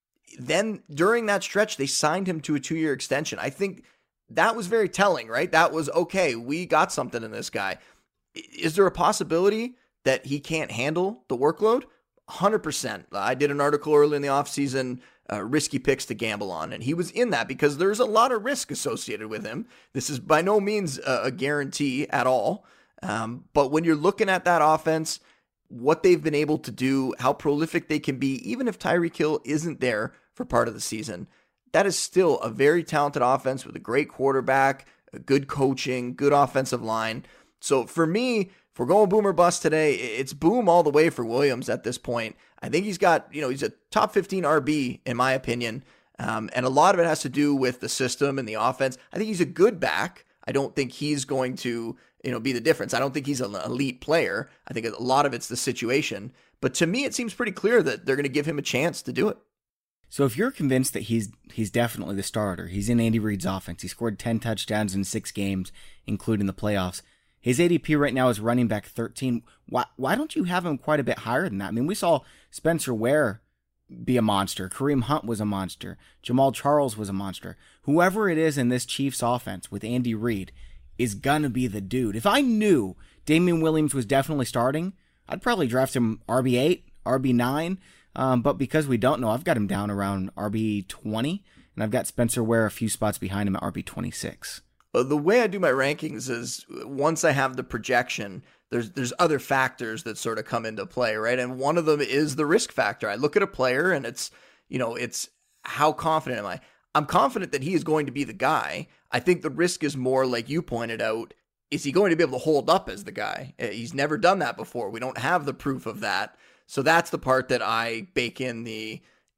[SPEAKER 5] Then during that stretch, they signed him to a two-year extension. I think that was very telling, right? That was, okay, we got something in this guy. Is there a possibility that he can't handle the workload? one hundred percent. I did an article early in the offseason, uh, risky picks to gamble on, and he was in that because there's a lot of risk associated with him. This is by no means a, a guarantee at all. Um, but when you're looking at that offense, what they've been able to do, how prolific they can be, even if Tyreek Hill isn't there for part of the season, that is still a very talented offense with a great quarterback, a good coaching, good offensive line. So for me, if we're going boom or bust today, it's boom all the way for Williams at this point. I think he's got, you know, he's a top fifteen R B in my opinion. Um, and a lot of it has to do with the system and the offense. I think he's a good back. I don't think he's going to, you know, be the difference. I don't think he's an elite player. I think a lot of it's the situation. But to me, it seems pretty clear that they're going to give him a chance to do it.
[SPEAKER 4] So if you're convinced that he's he's definitely the starter, he's in Andy Reid's offense, he scored ten touchdowns in six games, including the playoffs. His A D P right now is running back thirteen. Why why don't you have him quite a bit higher than that? I mean, we saw Spencer Ware be a monster. Kareem Hunt was a monster. Jamal Charles was a monster. Whoever it is in this Chiefs offense with Andy Reid is going to be the dude. If I knew Damian Williams was definitely starting, I'd probably draft him R B eight, R B nine. Um, but because we don't know, I've got him down around R B twenty, and I've got Spencer Ware a few spots behind him at R B twenty-six.
[SPEAKER 5] Well, the way I do my rankings is once I have the projection, there's there's other factors that sort of come into play, right? And one of them is the risk factor. I look at a player and it's, you know, it's how confident am I? I'm confident that he is going to be the guy. I think the risk is more, like you pointed out, is he going to be able to hold up as the guy? He's never done that before. We don't have the proof of that. So that's the part that I bake in the,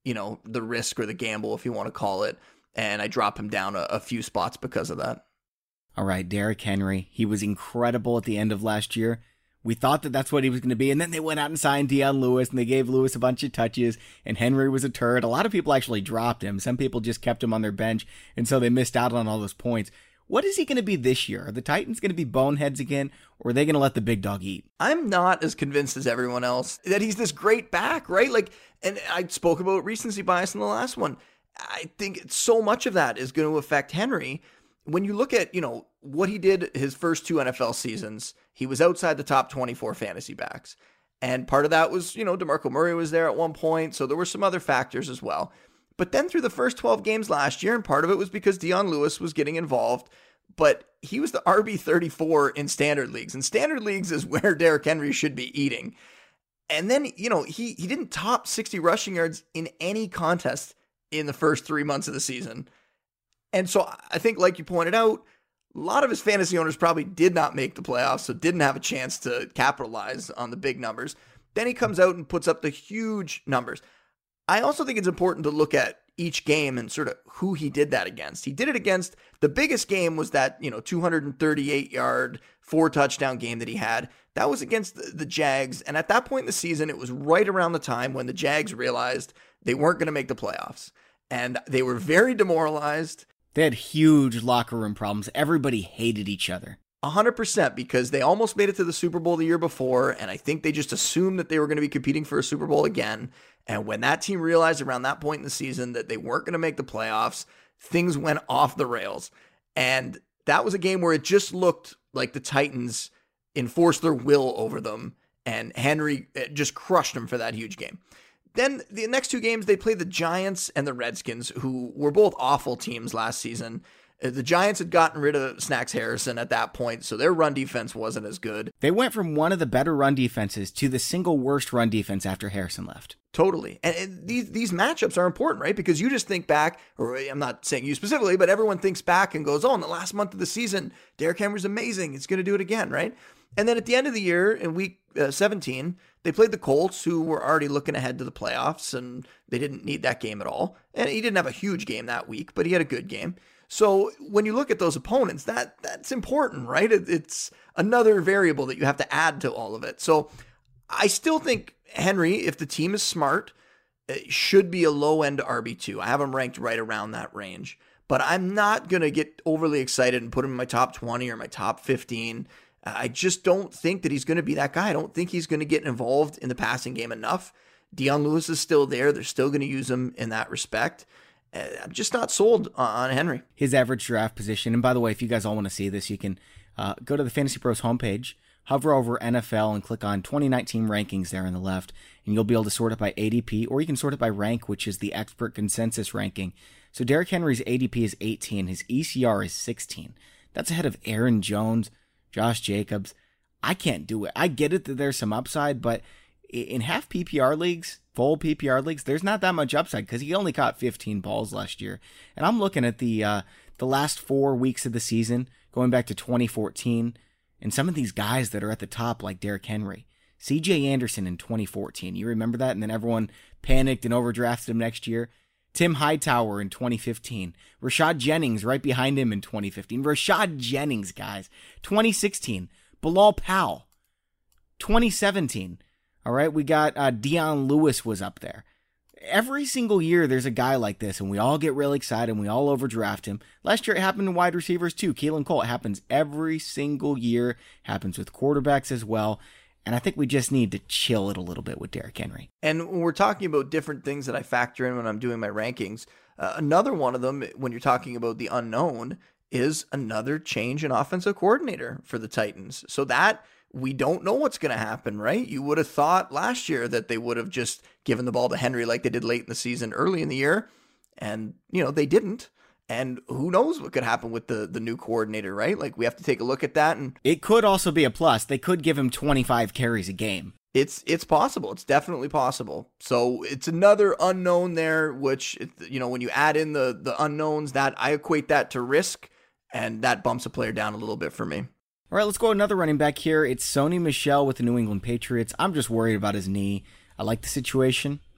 [SPEAKER 5] you know, the risk or the gamble, if you want to call it. And I drop him down a, a few spots because of that.
[SPEAKER 4] All right, Derrick Henry. He was incredible at the end of last year. We thought that that's what he was going to be, and then they went out and signed Dion Lewis, and they gave Lewis a bunch of touches, and Henry was a turd. A lot of people actually dropped him. Some people just kept him on their bench, and so they missed out on all those points. What is he going to be this year? Are the Titans going to be boneheads again, or are they going to let the big dog eat?
[SPEAKER 5] I'm not as convinced as everyone else that he's this great back, right? Like, and I spoke about recency bias in the last one. I think so much of that is going to affect Henry. When you look at, you know, what he did his first two N F L seasons, he was outside the top twenty-four fantasy backs. And part of that was, you know, DeMarco Murray was there at one point, so there were some other factors as well. But then through the first twelve games last year, and part of it was because Dion Lewis was getting involved, but he was the R B thirty-four in standard leagues. And standard leagues is where Derrick Henry should be eating. And then, you know, he, he didn't top sixty rushing yards in any contest in the first three months of the season. And so I think, like you pointed out, a lot of his fantasy owners probably did not make the playoffs, so didn't have a chance to capitalize on the big numbers. Then he comes out and puts up the huge numbers. I also think it's important to look at each game and sort of who he did that against. He did it against, the biggest game was that, you know, two hundred thirty-eight yard, four touchdown game that he had. That was against the, the Jags. And at that point in the season, it was right around the time when the Jags realized they weren't going to make the playoffs. And they were very demoralized.
[SPEAKER 4] They had huge locker room problems. Everybody hated each other.
[SPEAKER 5] one hundred percent, because they almost made it to the Super Bowl the year before, and I think they just assumed that they were going to be competing for a Super Bowl again. And when that team realized around that point in the season that they weren't going to make the playoffs, things went off the rails. And that was a game where it just looked like the Titans enforced their will over them, and Henry just crushed them for that huge game. Then the next two games, they played the Giants and the Redskins, who were both awful teams last season. The Giants had gotten rid of Snacks Harrison at that point, so their run defense wasn't as good.
[SPEAKER 4] They went from one of the better run defenses to the single worst run defense after Harrison left.
[SPEAKER 5] Totally. And, and these these matchups are important, right? Because you just think back, or I'm not saying you specifically, but everyone thinks back and goes, oh, in the last month of the season, Derrick Henry's amazing. It's going to do it again, right? And then at the end of the year, in week uh, seventeen, they played the Colts, who were already looking ahead to the playoffs, and they didn't need that game at all. And he didn't have a huge game that week, but he had a good game. So when you look at those opponents, that that's important, right? It, it's another variable that you have to add to all of it. So I still think Henry, if the team is smart, should be a low-end R B two. I have him ranked right around that range. But I'm not going to get overly excited and put him in my top twenty or my top fifteen. I just don't think that he's going to be that guy. I don't think he's going to get involved in the passing game enough. Dion Lewis is still there. They're still going to use him in that respect. I'm just not sold on Henry.
[SPEAKER 4] His average draft position, and by the way, if you guys all want to see this, you can uh, go to the Fantasy Pros homepage, hover over N F L, and click on twenty nineteen rankings there on the left, and you'll be able to sort it by A D P, or you can sort it by rank, which is the expert consensus ranking. So Derrick Henry's A D P is eighteen, his E C R is sixteen. That's ahead of Aaron Jones, Josh Jacobs. I can't do it. I get it that there's some upside, but in half P P R leagues, full P P R leagues, there's not that much upside because he only caught fifteen balls last year. And I'm looking at the uh, the last four weeks of the season, going back to twenty fourteen, and some of these guys that are at the top, like Derrick Henry, C J Anderson in twenty fourteen. You remember that? And then everyone panicked and overdrafted him next year. Tim Hightower in twenty fifteen. Rashad Jennings right behind him in twenty fifteen. Rashad Jennings, guys. twenty sixteen. Bilal Powell. twenty seventeen. All right, we got uh, Dion Lewis was up there. Every single year there's a guy like this, and we all get really excited, and we all overdraft him. Last year it happened to wide receivers too. Keelan Cole. It happens every single year. Happens with quarterbacks as well. And I think we just need to chill it a little bit with Derrick Henry.
[SPEAKER 5] And when we're talking about different things that I factor in when I'm doing my rankings, uh, another one of them, when you're talking about the unknown, is another change in offensive coordinator for the Titans. So that we don't know what's going to happen, right? You would have thought last year that they would have just given the ball to Henry like they did late in the season, early in the year. And, you know, they didn't. And who knows what could happen with the, the new coordinator, right? Like, we have to take a look at that. And
[SPEAKER 4] it could also be a plus. They could give him twenty-five carries a game.
[SPEAKER 5] It's it's possible. It's definitely possible. So it's another unknown there, which, you know, when you add in the, the unknowns, that I equate that to risk, and that bumps a player down a little bit for me.
[SPEAKER 4] All right, let's go another running back here. It's Sony Michel with the New England Patriots. I'm just worried about his knee. I like the situation.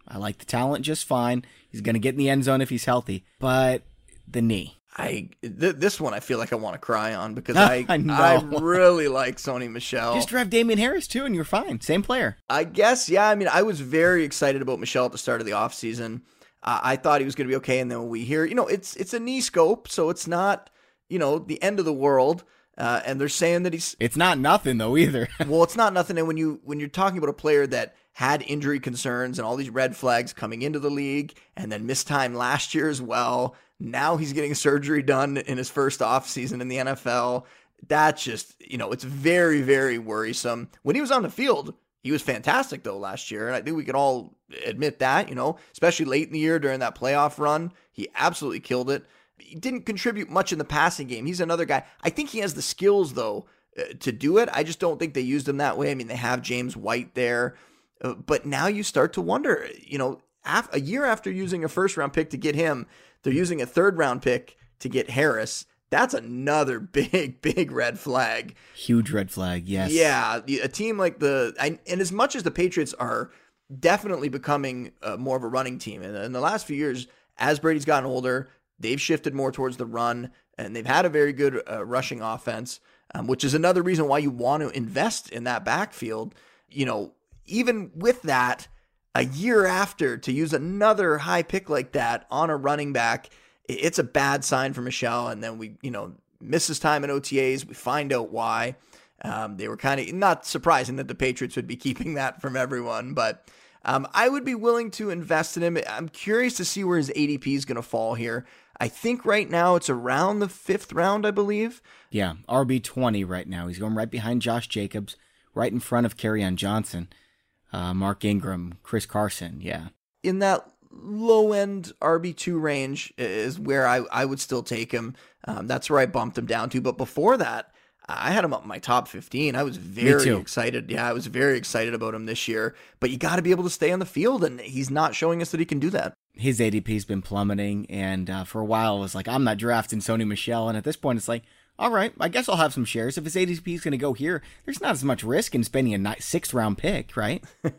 [SPEAKER 4] I like the talent just fine. He's going to get in the end zone if he's healthy. But the knee.
[SPEAKER 5] I th- This one I feel like I want to cry on because I
[SPEAKER 4] I, know.
[SPEAKER 5] I really like Sony Michel.
[SPEAKER 4] Just draft Damian Harris too and you're fine. Same player.
[SPEAKER 5] I guess, yeah. I mean, I was very excited about Michel at the start of the offseason. Uh, I thought he was going to be okay. And then when we hear, you know, it's it's a knee scope, so it's not, you know, the end of the world. Uh, and they're saying that he's...
[SPEAKER 4] It's not nothing though either.
[SPEAKER 5] Well, it's not nothing. And when, you, when you're talking about a player that had injury concerns and all these red flags coming into the league and then missed time last year as well, now he's getting surgery done in his first offseason in the N F L. That's just, you know, it's very, very worrisome. When he was on the field, he was fantastic, though, last year. And I think we can all admit that, you know, especially late in the year during that playoff run. He absolutely killed it. He didn't contribute much in the passing game. He's another guy. I think he has the skills, though, uh, to do it. I just don't think they used him that way. I mean, they have James White there. Uh, but now you start to wonder, you know, af- a year after using a first-round pick to get him, they're using a third-round pick to get Harris. That's another big, big red flag.
[SPEAKER 4] Huge red flag, yes.
[SPEAKER 5] Yeah, a team like the... And as much as the Patriots are definitely becoming uh, more of a running team, and in the last few years, as Brady's gotten older, they've shifted more towards the run, and they've had a very good uh, rushing offense, um, which is another reason why you want to invest in that backfield. You know, even with that, a year after, to use another high pick like that on a running back, it's a bad sign for Michel. And then we, you know, miss his time in O T As. We find out why. Um, they were kind of not surprising that the Patriots would be keeping that from everyone, but um, I would be willing to invest in him. I'm curious to see where his A D P is going to fall here. I think right now it's around the fifth round, I believe.
[SPEAKER 4] Yeah, R B twenty right now. He's going right behind Josh Jacobs, right in front of Kerryon Johnson. Uh, Mark Ingram, Chris Carson, yeah.
[SPEAKER 5] In that low-end R B two range is where I, I would still take him. Um, that's where I bumped him down to. But before that, I had him up in my top fifteen. I was very excited. Yeah, I was very excited about him this year. But you got to be able to stay on the field, and he's not showing us that he can do that.
[SPEAKER 4] His A D P's been plummeting, and uh, for a while it was like, I'm not drafting Sony Michel. And at this point, it's like, all right, I guess I'll have some shares. If his A D P is going to go here, there's not as much risk in spending a sixth round pick, right?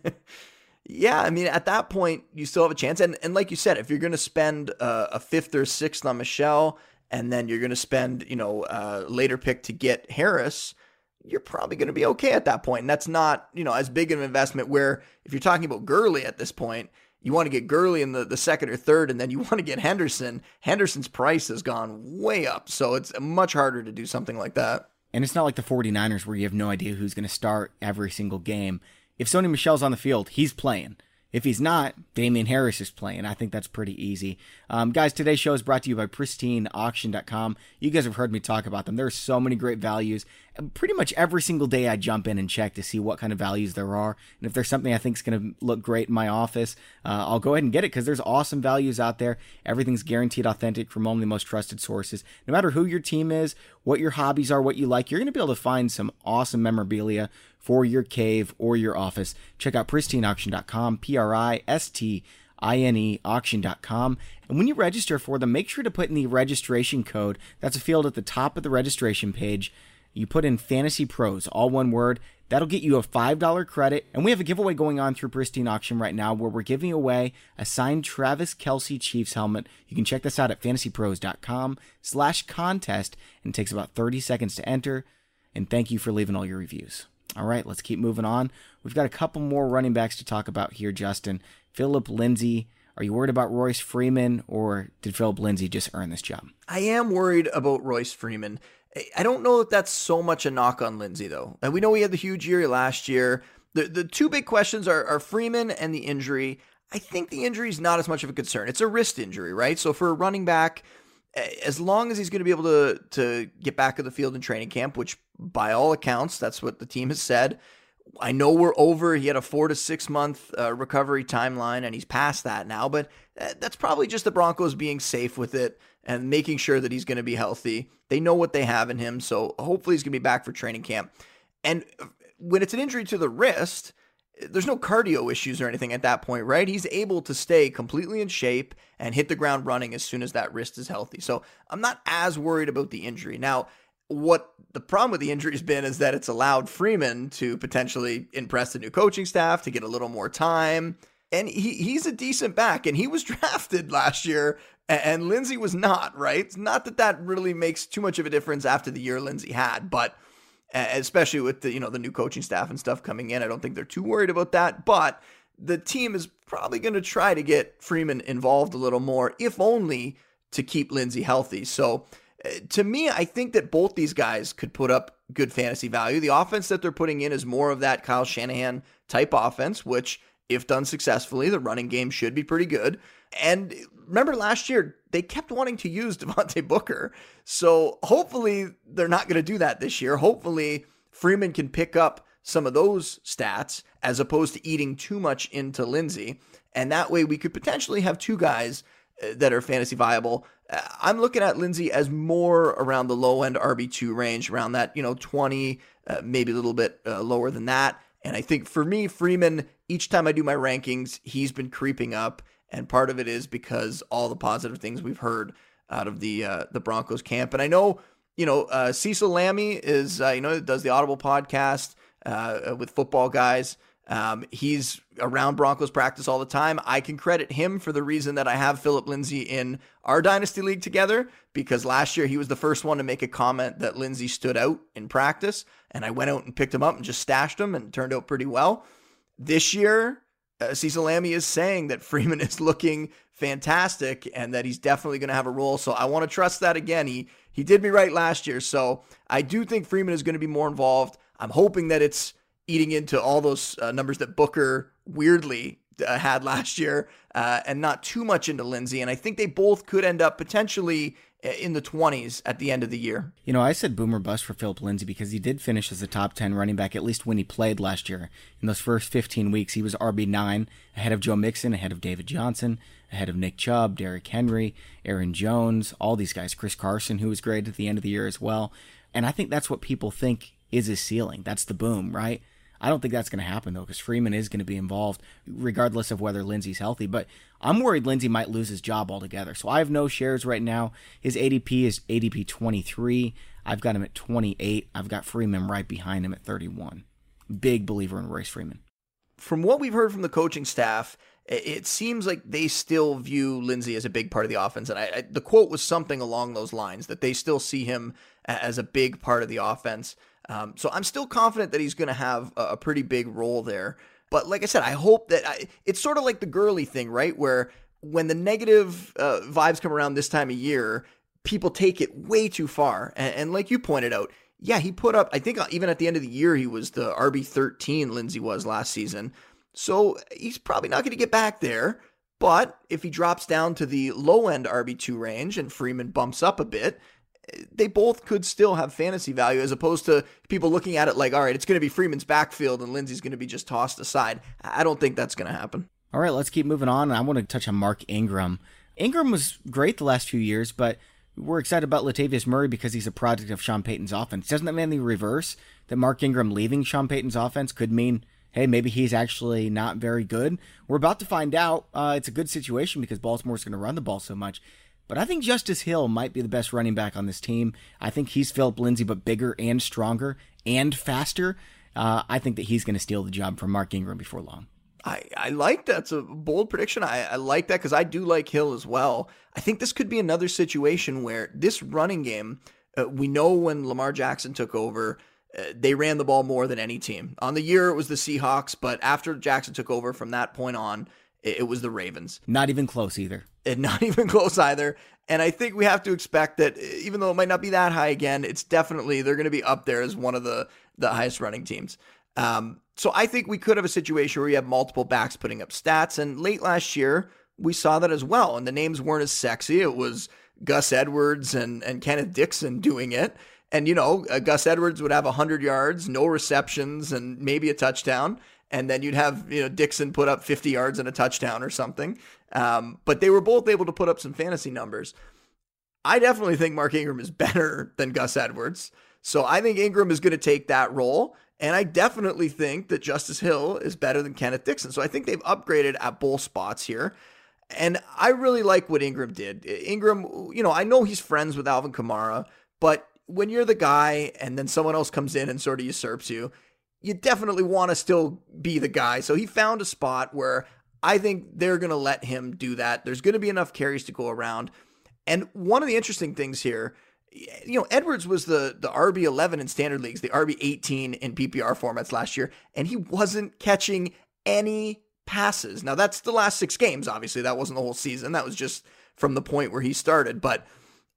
[SPEAKER 5] Yeah, I mean, at that point, you still have a chance. And and like you said, if you're going to spend uh, a fifth or sixth on Michel, and then you're going to spend, you know, a later pick to get Harris, you're probably going to be okay at that point. And that's not, you know, as big of an investment where if you're talking about Gurley at this point, you want to get Gurley in the, the second or third, and then you want to get Henderson. Henderson's price has gone way up, so it's much harder to do something like that.
[SPEAKER 4] And it's not like the 49ers where you have no idea who's going to start every single game. If Sony Michel's on the field, he's playing. If he's not, Damian Harris is playing. I think that's pretty easy. Um, guys, today's show is brought to you by Pristine Auction dot com. You guys have heard me talk about them. There are so many great values. Pretty much every single day I jump in and check to see what kind of values there are. And if there's something I think is going to look great in my office, uh, I'll go ahead and get it because there's awesome values out there. Everything's guaranteed authentic from only the most trusted sources. No matter who your team is, what your hobbies are, what you like, you're going to be able to find some awesome memorabilia for your cave or your office. Check out Pristine Auction dot com, P R I S T I N E auction dot com. And when you register for them, make sure to put in the registration code. That's a field at the top of the registration page. You put in Fantasy Pros, all one word. That'll get you a five dollars credit. And we have a giveaway going on through Pristine Auction right now where we're giving away a signed Travis Kelce Chiefs helmet. You can check this out at fantasy pros dot com slash contest. And it takes about thirty seconds to enter. And thank you for leaving all your reviews. All right, let's keep moving on. We've got a couple more running backs to talk about here, Justin. Phillip Lindsay. Are you worried about Royce Freeman, or did Phillip Lindsay just earn this job?
[SPEAKER 5] I am worried about Royce Freeman. I don't know if that's so much a knock on Lindsay, though. And we know he had the huge year last year. The the two big questions are, are Freeman and the injury. I think the injury is not as much of a concern. It's a wrist injury, right? So for a running back, as long as he's going to be able to, to get back on the field in training camp, which by all accounts, that's what the team has said. I know we're over. He had a four to six month uh, recovery timeline, and he's past that now. But that's probably just the Broncos being safe with it and making sure that he's going to be healthy. They know what they have in him, so hopefully he's going to be back for training camp. And when it's an injury to the wrist, there's no cardio issues or anything at that point, right? He's able to stay completely in shape and hit the ground running as soon as that wrist is healthy. So I'm not as worried about the injury. Now, what the problem with the injury has been is that it's allowed Freeman to potentially impress the new coaching staff, to get a little more time. And he he's a decent back, and he was drafted last year, and Lindsey was not, right? It's not that that really makes too much of a difference after the year Lindsey had, but especially with the, you know, the new coaching staff and stuff coming in, I don't think they're too worried about that. But the team is probably going to try to get Freeman involved a little more, if only to keep Lindsey healthy. So to me, I think that both these guys could put up good fantasy value. The offense that they're putting in is more of that Kyle Shanahan type offense, which, if done successfully, the running game should be pretty good. And remember last year, they kept wanting to use Devontae Booker. So hopefully they're not going to do that this year. Hopefully Freeman can pick up some of those stats as opposed to eating too much into Lindsey. And that way we could potentially have two guys that are fantasy viable. I'm looking at Lindsey as more around the low end R B two range, around that, you know, twenty, uh, maybe a little bit uh, lower than that. And I think for me, Freeman, each time I do my rankings, he's been creeping up. And part of it is because all the positive things we've heard out of the uh, the Broncos camp. And I know, you know, uh, Cecil Lammey is, uh, you know, does the Audible podcast uh, with football guys. Um, he's around Broncos practice all the time. I can credit him for the reason that I have Philip Lindsay in our Dynasty League together, because last year he was the first one to make a comment that Lindsay stood out in practice, and I went out and picked him up and just stashed him, and it turned out pretty well. This year, uh, Cecil Lammey is saying that Freeman is looking fantastic and that he's definitely going to have a role. So I want to trust that again. He, he did me right last year. So I do think Freeman is going to be more involved. I'm hoping that it's eating into all those uh, numbers that Booker weirdly uh, had last year, uh, and not too much into Lindsey. And I think they both could end up potentially in the twenties at the end of the year.
[SPEAKER 4] You know, I said boomer bust for Philip Lindsay because he did finish as a top ten running back, at least when he played last year. In those first fifteen weeks, he was R B nine, ahead of Joe Mixon, ahead of David Johnson, ahead of Nick Chubb, Derrick Henry, Aaron Jones, all these guys, Chris Carson, who was great at the end of the year as well. And I think that's what people think is his ceiling. That's the boom, right? I don't think that's going to happen, though, because Freeman is going to be involved regardless of whether Lindsey's healthy. But I'm worried Lindsey might lose his job altogether. So I have no shares right now. His A D P is A D P twenty-three. I've got him at twenty-eight. I've got Freeman right behind him at thirty-one. Big believer in Royce Freeman.
[SPEAKER 5] From what we've heard from the coaching staff, it seems like they still view Lindsey as a big part of the offense. And I, I, the quote was something along those lines, that they still see him as a big part of the offense. Um, so I'm still confident that he's going to have a, a pretty big role there. But like I said, I hope that I, it's sort of like the Gurley thing, right? Where when the negative uh, vibes come around this time of year, people take it way too far. And, and like you pointed out, yeah, he put up, I think even at the end of the year, he was the R B thirteen Lindsey was last season. So he's probably not going to get back there. But if he drops down to the low end R B two range and Freeman bumps up a bit, they both could still have fantasy value, as opposed to people looking at it like, all right, it's going to be Freeman's backfield and Lindsey's going to be just tossed aside. I don't think that's going to happen.
[SPEAKER 4] All right, let's keep moving on. I want to touch on Mark Ingram. Ingram was great the last few years, but we're excited about Latavius Murray because he's a product of Sean Payton's offense. Doesn't that mean the reverse? That Mark Ingram leaving Sean Payton's offense could mean, hey, maybe he's actually not very good? We're about to find out. Uh, it's a good situation because Baltimore's going to run the ball so much. But I think Justice Hill might be the best running back on this team. I think he's Philip Lindsay, but bigger and stronger and faster. Uh, I think that he's going to steal the job from Mark Ingram before long.
[SPEAKER 5] I, I like that. It's a bold prediction. I, I like that because I do like Hill as well. I think this could be another situation where this running game, uh, we know when Lamar Jackson took over, uh, they ran the ball more than any team. On the year, it was the Seahawks, but after Jackson took over from that point on, it, it was the Ravens.
[SPEAKER 4] Not even close either.
[SPEAKER 5] And not even close either. And I think we have to expect that even though it might not be that high again, it's definitely, they're going to be up there as one of the, the highest running teams. Um, so I think we could have a situation where you have multiple backs putting up stats. And late last year, we saw that as well. And the names weren't as sexy. It was Gus Edwards and, and Kenneth Dixon doing it. And, you know, uh, Gus Edwards would have one hundred yards, no receptions, and maybe a touchdown. And then you'd have, you know, Dixon put up fifty yards and a touchdown or something. Um, but they were both able to put up some fantasy numbers. I definitely think Mark Ingram is better than Gus Edwards. So I think Ingram is going to take that role. And I definitely think that Justice Hill is better than Kenneth Dixon. So I think they've upgraded at both spots here. And I really like what Ingram did. Ingram, you know, I know he's friends with Alvin Kamara, but when you're the guy and then someone else comes in and sort of usurps you, you definitely want to still be the guy. So he found a spot where I think they're going to let him do that. There's going to be enough carries to go around. And one of the interesting things here, you know, Edwards was the, the R B eleven in standard leagues, the R B eighteen in P P R formats last year, and he wasn't catching any passes. Now, that's the last six games, obviously. That wasn't the whole season. That was just from the point where he started. But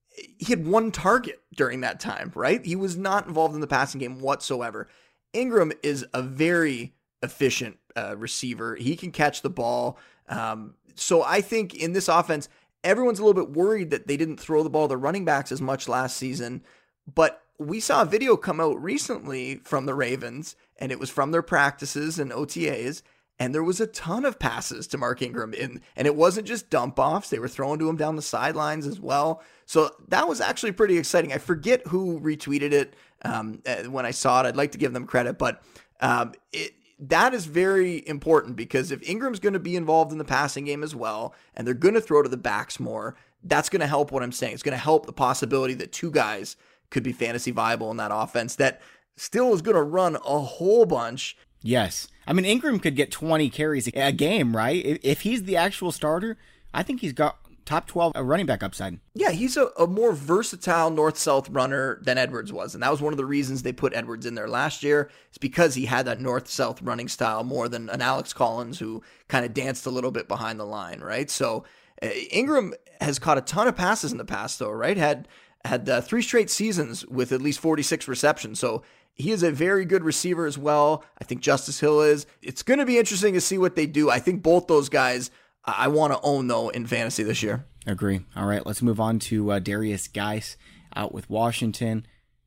[SPEAKER 5] he had one target during that time, right? He was not involved in the passing game whatsoever. Ingram is a very efficient uh, receiver. He can catch the ball. Um, so I think in this offense, everyone's a little bit worried that they didn't throw the ball to the running backs as much last season. But we saw a video come out recently from the Ravens, and it was from their practices and O T As, and there was a ton of passes to Mark Ingram, in, and it wasn't just dump-offs. They were throwing to him down the sidelines as well. So that was actually pretty exciting. I forget who retweeted it um, when I saw it. I'd like to give them credit, but um, it, that is very important, because if Ingram's going to be involved in the passing game as well, and they're going to throw to the backs more, that's going to help what I'm saying. It's going to help the possibility that two guys could be fantasy viable in that offense that still is going to run a whole bunch.
[SPEAKER 4] Yes. I mean, Ingram could get twenty carries a game, right? If he's the actual starter, I think he's got top twelve running back upside.
[SPEAKER 5] Yeah, he's a, a more versatile north-south runner than Edwards was. And that was one of the reasons they put Edwards in there last year. It's because he had that north-south running style more than an Alex Collins who kind of danced a little bit behind the line, right? So uh, Ingram has caught a ton of passes in the past, though, right? Had had uh, three straight seasons with at least forty-six receptions. So he is a very good receiver as well. I think Justice Hill is. It's going to be interesting to see what they do. I think both those guys I want to own, though, in fantasy this year.
[SPEAKER 4] Agree. All right, let's move on to uh, Derrius Guice out with Washington.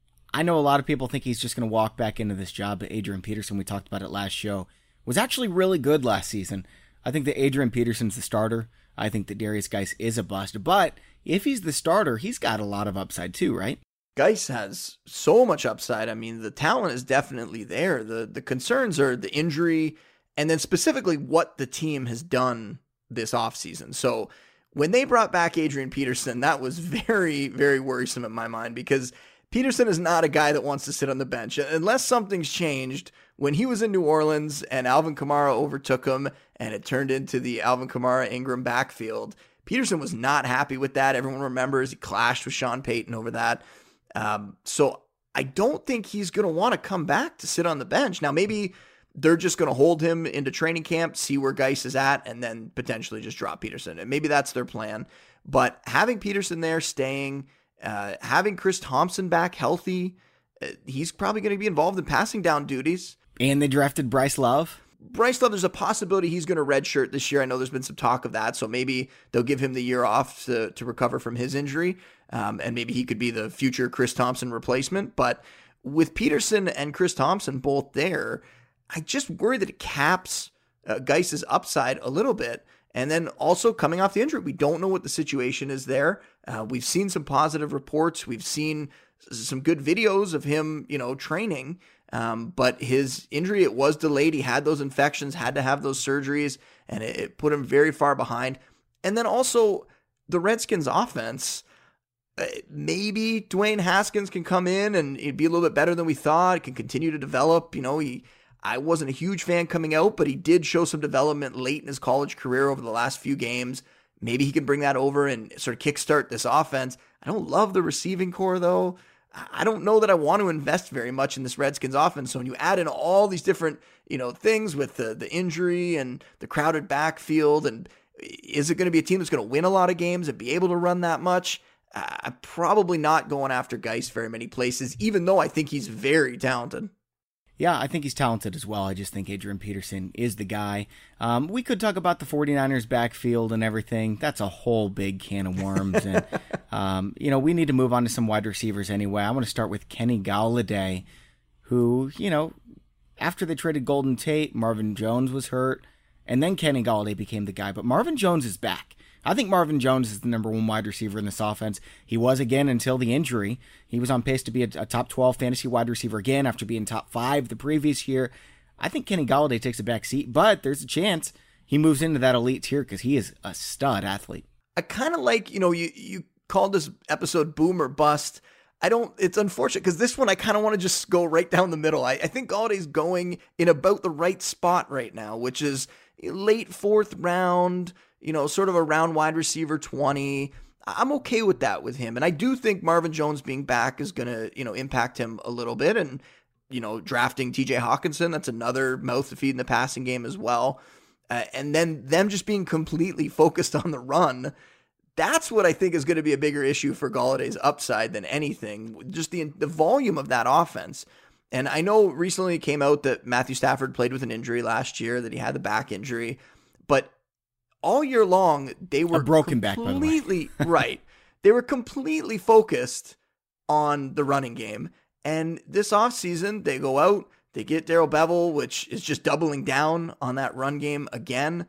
[SPEAKER 4] I know a lot of people think he's just going to walk back into this job, but Adrian Peterson, we talked about it last show, was actually really good last season. I think that Adrian Peterson's the starter. I think that Derrius Guice is a bust, but if he's the starter, he's got a lot of upside too, right?
[SPEAKER 5] Guice has so much upside. I mean, the talent is definitely there. The the concerns are the injury, and then specifically what the team has done this offseason. So when they brought back Adrian Peterson, that was very, very worrisome in my mind, because Peterson is not a guy that wants to sit on the bench. Unless something's changed, when he was in New Orleans and Alvin Kamara overtook him and it turned into the Alvin Kamara Ingram backfield, Peterson was not happy with that. Everyone remembers he clashed with Sean Payton over that. Um, so I don't think he's going to want to come back to sit on the bench. Now, maybe they're just going to hold him into training camp, see where Guice is at, and then potentially just drop Peterson. And maybe that's their plan. But having Peterson there, staying, uh, having Chris Thompson back healthy, uh, he's probably going to be involved in passing down duties.
[SPEAKER 4] And they drafted Bryce Love.
[SPEAKER 5] Bryce Love, there's a possibility he's going to redshirt this year. I know there's been some talk of that, so maybe they'll give him the year off to, to recover from his injury, um, and maybe he could be the future Chris Thompson replacement. But with Peterson and Chris Thompson both there, I just worry that it caps uh, Guice's upside a little bit. And then also coming off the injury, we don't know what the situation is there. Uh, we've seen some positive reports. We've seen some good videos of him, you know, training. Um, but his injury, it was delayed. He had those infections, had to have those surgeries, and it, it put him very far behind. And then also the Redskins offense, uh, maybe Dwayne Haskins can come in and it'd be a little bit better than we thought. It can continue to develop. You know, he, I wasn't a huge fan coming out, but he did show some development late in his college career over the last few games. Maybe he can bring that over and sort of kickstart this offense. I don't love the receiving core, though. I don't know that I want to invest very much in this Redskins offense. So when you add in all these different, you know, things with the, the injury and the crowded backfield, and is it going to be a team that's going to win a lot of games and be able to run that much? I'm probably not going after Guice very many places, even though I think he's very talented.
[SPEAKER 4] Yeah, I think he's talented as well. I just think Adrian Peterson is the guy. Um, we could talk about the 49ers backfield and everything. That's a whole big can of worms. and um, you know, we need to move on to some wide receivers anyway. I want to start with Kenny Golladay, who, you know, after they traded Golden Tate, Marvin Jones was hurt, and then Kenny Golladay became the guy. But Marvin Jones is back. I think Marvin Jones is the number one wide receiver in this offense. He was again until the injury. He was on pace to be a, a top twelve fantasy wide receiver again after being top five the previous year. I think Kenny Golladay takes a back seat, but there's a chance he moves into that elite tier because he is a stud athlete.
[SPEAKER 5] I kind of like, you know, you, you called this episode boom or bust. I don't, it's unfortunate because this one I kind of want to just go right down the middle. I, I think Galladay's going in about the right spot right now, which is, late fourth round, you know, sort of a round wide receiver twenty. I'm okay with that with him. And I do think Marvin Jones being back is going to, you know, impact him a little bit. And, you know, drafting T J Hawkinson, that's another mouth to feed in the passing game as well. Uh, and then them just being completely focused on the run. That's what I think is going to be a bigger issue for Galladay's upside than anything. Just the the volume of that offense. And I know recently it came out that Matthew Stafford played with an injury last year, that he had the back injury. But all year long, they were
[SPEAKER 4] a broken back, by the way.
[SPEAKER 5] Completely right. They were completely focused on the running game. And this offseason, they go out, they get Darrell Bevell, which is just doubling down on that run game again.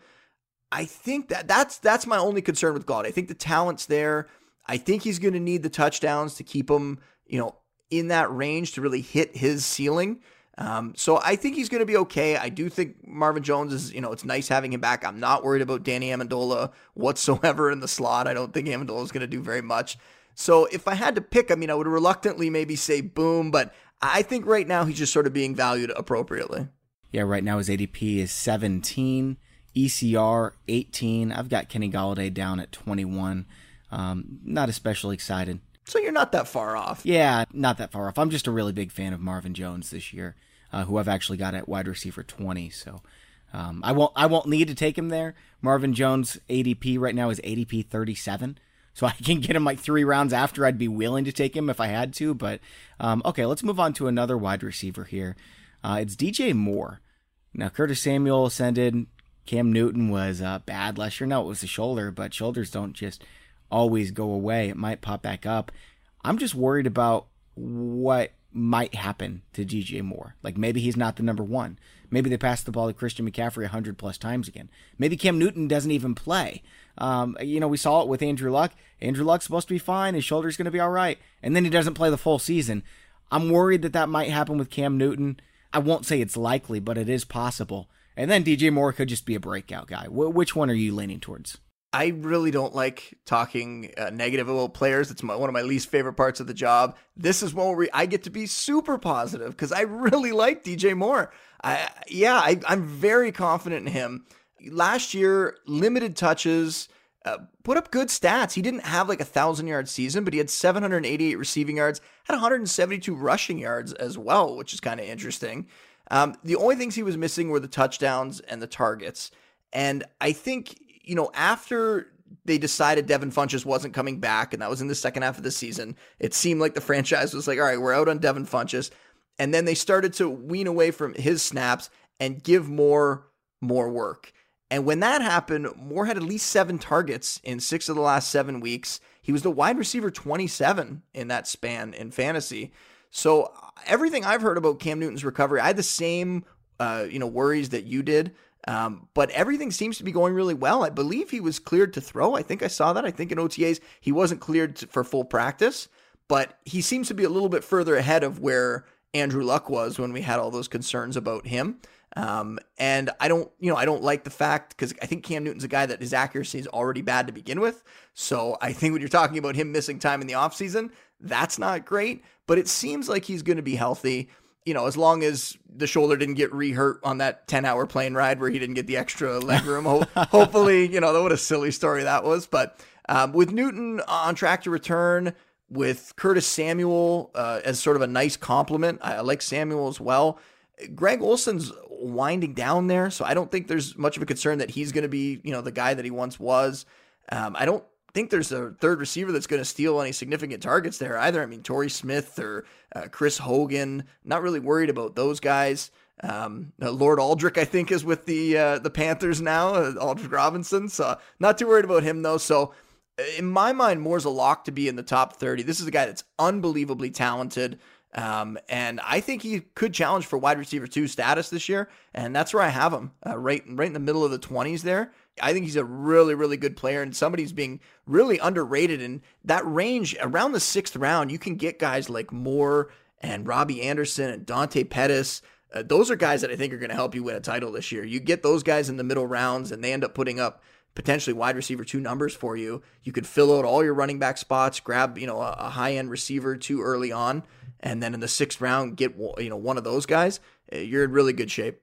[SPEAKER 5] I think that that's that's my only concern with Golladay. I think the talent's there. I think he's going to need the touchdowns to keep him, you know, in that range to really hit his ceiling. Um, so I think he's going to be okay. I do think Marvin Jones is, you know, it's nice having him back. I'm not worried about Danny Amendola whatsoever in the slot. I don't think Amendola is going to do very much. So if I had to pick, I mean, I would reluctantly maybe say Boom, but I think right now he's just sort of being valued appropriately.
[SPEAKER 4] Yeah, right now his A D P is seventeen, E C R eighteen. I've got Kenny Golladay down at twenty-one. Um, not especially excited.
[SPEAKER 5] So you're not that far off.
[SPEAKER 4] Yeah, not that far off. I'm just a really big fan of Marvin Jones this year, uh, who I've actually got at wide receiver twenty. So um, I won't I won't need to take him there. Marvin Jones' A D P right now is A D P thirty-seven. So I can get him like three rounds after. I'd be willing to take him if I had to. But um, okay, let's move on to another wide receiver here. Uh, it's D J Moore. Now, Curtis Samuel ascended. Cam Newton was uh, bad last year. No, it was the shoulder, but shoulders don't just always go away. It might pop back up. I'm just worried about what might happen to D J Moore. Like maybe he's not the number one. Maybe they pass the ball to Christian McCaffrey one hundred plus times again. Maybe Cam Newton doesn't even play. Um, you know, we saw it with Andrew Luck. Andrew Luck's supposed to be fine. His shoulder's going to be all right. And then he doesn't play the full season. I'm worried that that might happen with Cam Newton. I won't say it's likely, but it is possible. And then D J Moore could just be a breakout guy. Wh- which one are you leaning towards?
[SPEAKER 5] I really don't like talking uh, negative about players. It's my, one of my least favorite parts of the job. This is one where I get to be super positive because I really like D J Moore. I, yeah, I, I'm very confident in him. Last year, limited touches, uh, put up good stats. He didn't have like a thousand-yard season, but he had seven hundred eighty-eight receiving yards, had one hundred seventy-two rushing yards as well, which is kind of interesting. Um, the only things he was missing were the touchdowns and the targets. And I think, you know, after they decided Devin Funchess wasn't coming back, and that was in the second half of the season, it seemed like the franchise was like, all right, we're out on Devin Funchess. And then they started to wean away from his snaps and give Moore more work. And when that happened, Moore had at least seven targets in six of the last seven weeks. He was the wide receiver twenty-seven in that span in fantasy. So everything I've heard about Cam Newton's recovery, I had the same, uh, you know, worries that you did. Um, but everything seems to be going really well. I believe he was cleared to throw. I think I saw that. I think in O T As, he wasn't cleared to, for full practice, but he seems to be a little bit further ahead of where Andrew Luck was when we had all those concerns about him. Um, and I don't, you know, I don't like the fact, because I think Cam Newton's a guy that his accuracy is already bad to begin with. So I think when you're talking about him missing time in the offseason, that's not great, but it seems like he's going to be healthy, you know, as long as the shoulder didn't get re-hurt on that ten hour plane ride where he didn't get the extra leg room. Ho- hopefully, you know, what a silly story that was. But um, with Newton on track to return, with Curtis Samuel uh, as sort of a nice compliment, I like Samuel as well. Greg Olsen's winding down there, so I don't think there's much of a concern that he's going to be, you know, the guy that he once was. Um, I don't think there's a third receiver that's going to steal any significant targets there either. I mean, Torrey Smith or uh, Chris Hogan, not really worried about those guys. Um, uh, Lord Aldrich, I think, is with the uh, the Panthers now, uh, Aldrich Robinson, so not too worried about him though. So in my mind, Moore's a lock to be in the top thirty. This is a guy that's unbelievably talented. Um, and I think he could challenge for wide receiver two status this year. And that's where I have him, uh, right, right in the middle of the twenties there. I think he's a really, really good player, and somebody's being really underrated in that range. Around the sixth round, you can get guys like Moore and Robbie Anderson and Dante Pettis. Uh, those are guys that I think are going to help you win a title this year. You get those guys in the middle rounds, and they end up putting up potentially wide receiver two numbers for you. You could fill out all your running back spots, grab, you know, a, a high-end receiver too early on, and then in the sixth round, get, you know, one of those guys. You're in really good shape.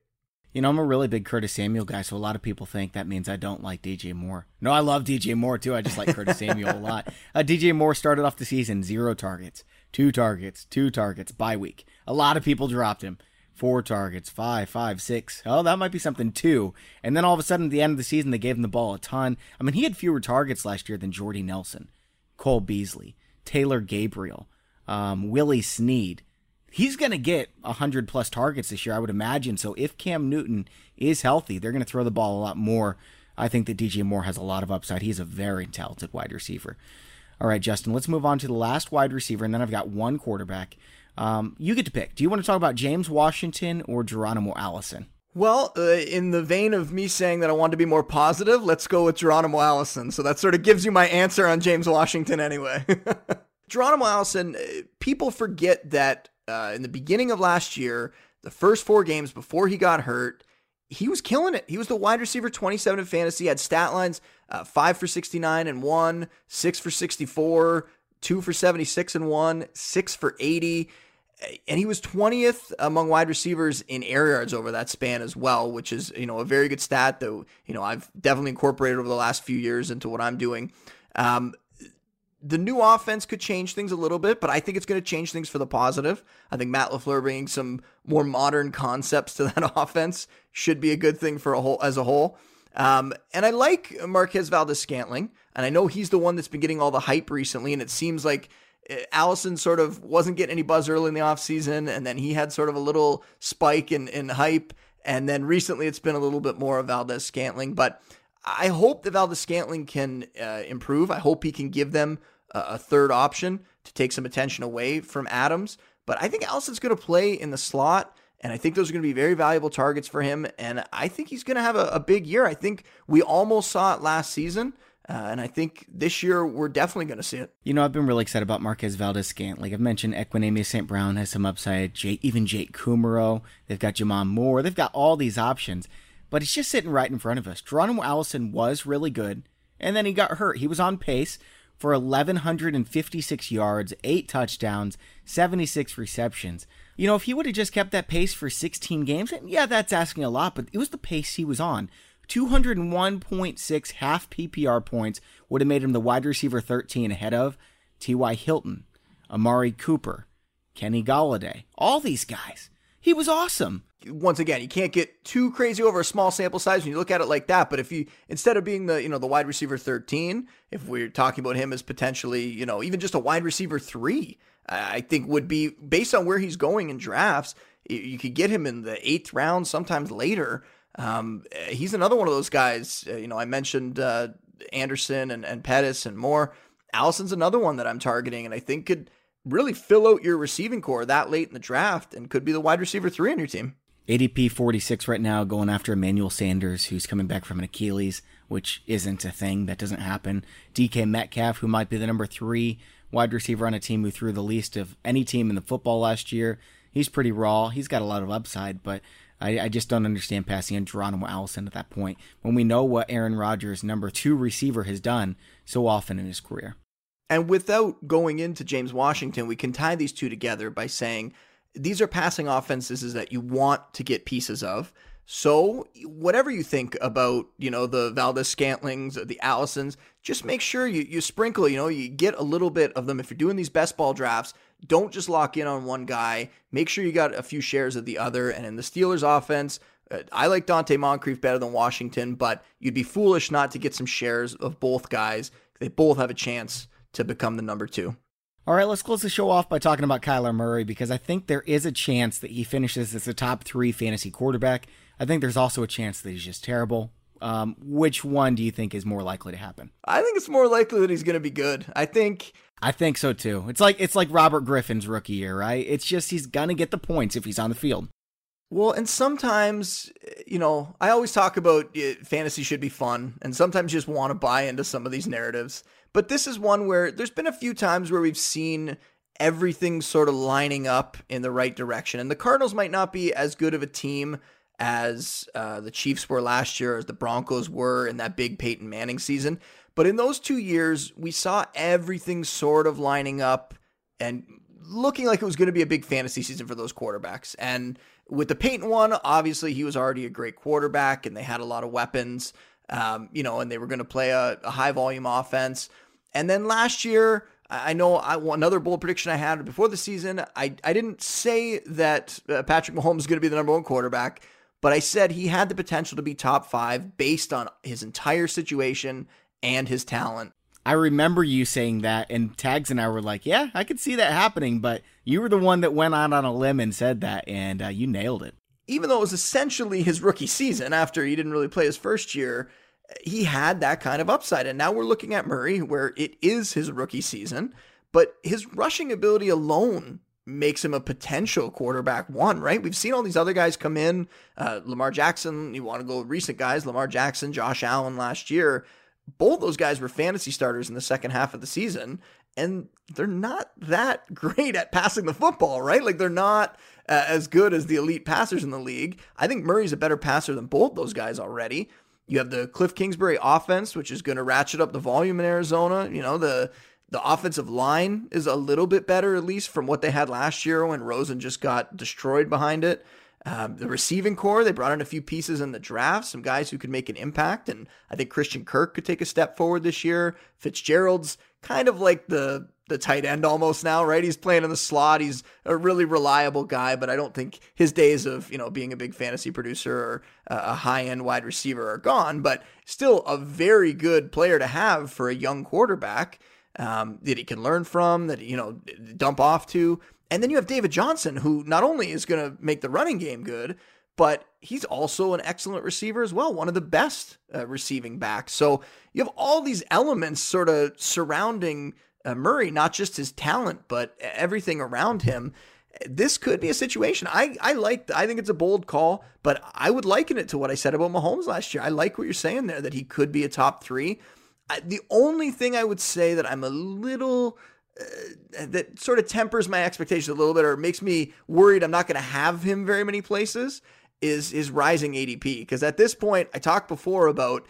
[SPEAKER 4] You know, I'm a really big Curtis Samuel guy, so a lot of people think that means I don't like D J Moore. No, I love D J Moore too. I just like Curtis Samuel a lot. Uh, D J Moore started off the season zero targets, two targets, two targets, bye week. A lot of people dropped him. Four targets, five, five, six. Oh, that might be something too. And then all of a sudden, at the end of the season, they gave him the ball a ton. I mean, he had fewer targets last year than Jordy Nelson, Cole Beasley, Taylor Gabriel, um, Willie Snead. He's going to get one hundred plus targets this year, I would imagine. So if Cam Newton is healthy, they're going to throw the ball a lot more. I think that D J Moore has a lot of upside. He's a very talented wide receiver. All right, Justin, let's move on to the last wide receiver, and then I've got one quarterback. Um, you get to pick. Do you want to talk about James Washington or Geronimo Allison?
[SPEAKER 5] Well, uh, in the vein of me saying that I want to be more positive, let's go with Geronimo Allison. So that sort of gives you my answer on James Washington anyway. Geronimo Allison, people forget that uh, in the beginning of last year, the first four games before he got hurt, he was killing it. He was the wide receiver twenty-seven in fantasy, had stat lines uh, five for sixty-nine and one, six for sixty-four, two for seventy-six and one, six for eighty. And he was twentieth among wide receivers in air yards over that span as well, which is, you know, a very good stat that, you know, I've definitely incorporated over the last few years into what I'm doing. Um, the new offense could change things a little bit, but I think it's going to change things for the positive. I think Matt LaFleur bringing some more modern concepts to that offense should be a good thing for a whole as a whole. Um, and I like Marquez Valdes-Scantling, and I know he's the one that's been getting all the hype recently, and it seems like Allison sort of wasn't getting any buzz early in the offseason, and then he had sort of a little spike in, in hype, and then recently it's been a little bit more of Valdes-Scantling, but I hope that Valdes-Scantling can uh, improve. I hope he can give them a, a third option to take some attention away from Adams, but I think Allison's going to play in the slot, and I think those are going to be very valuable targets for him, and I think he's going to have a, a big year. I think we almost saw it last season, Uh, and I think this year we're definitely going to see it.
[SPEAKER 4] You know, I've been really excited about Marquez Valdes-Scantling. Like I've mentioned, Equanimeous Saint Brown has some upside. Jake, even Jake Kumaro. They've got Jamon Moore. They've got all these options. But it's just sitting right in front of us. Geronimo Allison was really good, and then he got hurt. He was on pace for eleven fifty-six yards, eight touchdowns, seventy-six receptions. You know, if he would have just kept that pace for sixteen games, yeah, that's asking a lot, but it was the pace he was on. two hundred one point six half P P R points would have made him the wide receiver thirteen ahead of T Y. Hilton, Amari Cooper, Kenny Golladay, all these guys. He was awesome.
[SPEAKER 5] Once again, you can't get too crazy over a small sample size when you look at it like that. But if you, instead of being the, you know, the wide receiver thirteen, if we're talking about him as potentially, you know, even just a wide receiver three, I think would be based on where he's going in drafts. You could get him in the eighth round, sometimes later. Um, he's another one of those guys. Uh, you know, I mentioned uh, Anderson and, and Pettis and more. Allison's another one that I'm targeting, and I think could really fill out your receiving core that late in the draft and could be the wide receiver three on your team.
[SPEAKER 4] A D P forty-six right now, going after Emmanuel Sanders, who's coming back from an Achilles, which isn't a thing. That doesn't happen. D K Metcalf, who might be the number three wide receiver on a team who threw the least of any team in the football last year. He's pretty raw. He's got a lot of upside, but I, I just don't understand passing on Geronimo Allison at that point when we know what Aaron Rodgers, number two receiver, has done so often in his career.
[SPEAKER 5] And without going into James Washington, we can tie these two together by saying these are passing offenses that you want to get pieces of. So whatever you think about, you know, the Valdes-Scantlings, the Allisons, just make sure you, you sprinkle, you know, you get a little bit of them. If you're doing these best ball drafts, don't just lock in on one guy. Make sure you got a few shares of the other. And in the Steelers offense, uh, I like Dante Moncrief better than Washington, but you'd be foolish not to get some shares of both guys. They both have a chance to become the number two.
[SPEAKER 4] All right, let's close the show off by talking about Kyler Murray, because I think there is a chance that he finishes as a top three fantasy quarterback. I think there's also a chance that he's just terrible. Um, which one do you think is more likely to happen?
[SPEAKER 5] I think it's more likely that he's going to be good. I think...
[SPEAKER 4] I think so too. It's like it's like Robert Griffin's rookie year, right? It's just he's going to get the points if he's on the field.
[SPEAKER 5] Well, and sometimes, you know, I always talk about it, fantasy should be fun, and sometimes you just want to buy into some of these narratives. But this is one where there's been a few times where we've seen everything sort of lining up in the right direction. And the Cardinals might not be as good of a team as uh, the Chiefs were last year, as the Broncos were in that big Peyton Manning season. But in those two years, we saw everything sort of lining up and looking like it was going to be a big fantasy season for those quarterbacks. And With the Peyton one, obviously he was already a great quarterback and they had a lot of weapons, um, you know, and they were going to play a, a high volume offense. And then last year, I know I, another bold prediction I had before the season, I, I didn't say that uh, Patrick Mahomes is going to be the number one quarterback, but I said he had the potential to be top five based on his entire situation and his talent.
[SPEAKER 4] I remember you saying that, and Tags and I were like, yeah, I could see that happening, but you were the one that went out on a limb and said that, and uh, you nailed it.
[SPEAKER 5] Even though it was essentially his rookie season after he didn't really play his first year, he had that kind of upside. And now we're looking at Murray, where it is his rookie season, but his rushing ability alone makes him a potential quarterback one, right? We've seen all these other guys come in, uh, Lamar Jackson, you want to go recent guys, Lamar Jackson, Josh Allen last year. Both those guys were fantasy starters in the second half of the season, and they're not that great at passing the football, right? Like they're not uh, as good as the elite passers in the league. I think Murray's a better passer than both those guys already. You have the Cliff Kingsbury offense, which is going to ratchet up the volume in Arizona. You know, the the offensive line is a little bit better, at least from what they had last year when Rosen just got destroyed behind it. Um, the receiving core, they brought in a few pieces in the draft, some guys who could make an impact, and I think Christian Kirk could take a step forward this year. Fitzgerald's kind of like the the tight end almost now, right? He's playing in the slot. He's a really reliable guy, but I don't think his days of, you know, being a big fantasy producer or a high-end wide receiver are gone, but still a very good player to have for a young quarterback um, that he can learn from, that, you know, dump off to. And then you have David Johnson, who not only is going to make the running game good, but he's also an excellent receiver as well, one of the best uh, receiving backs. So you have all these elements sort of surrounding uh, Murray, not just his talent, but everything around him. This could be a situation. I, I like, I think it's a bold call, but I would liken it to what I said about Mahomes last year. I like what you're saying there, that he could be a top three. I, the only thing I would say that I'm a little... Uh, that sort of tempers my expectations a little bit, or makes me worried I'm not going to have him very many places, is his rising A D P. Because at this point, I talked before about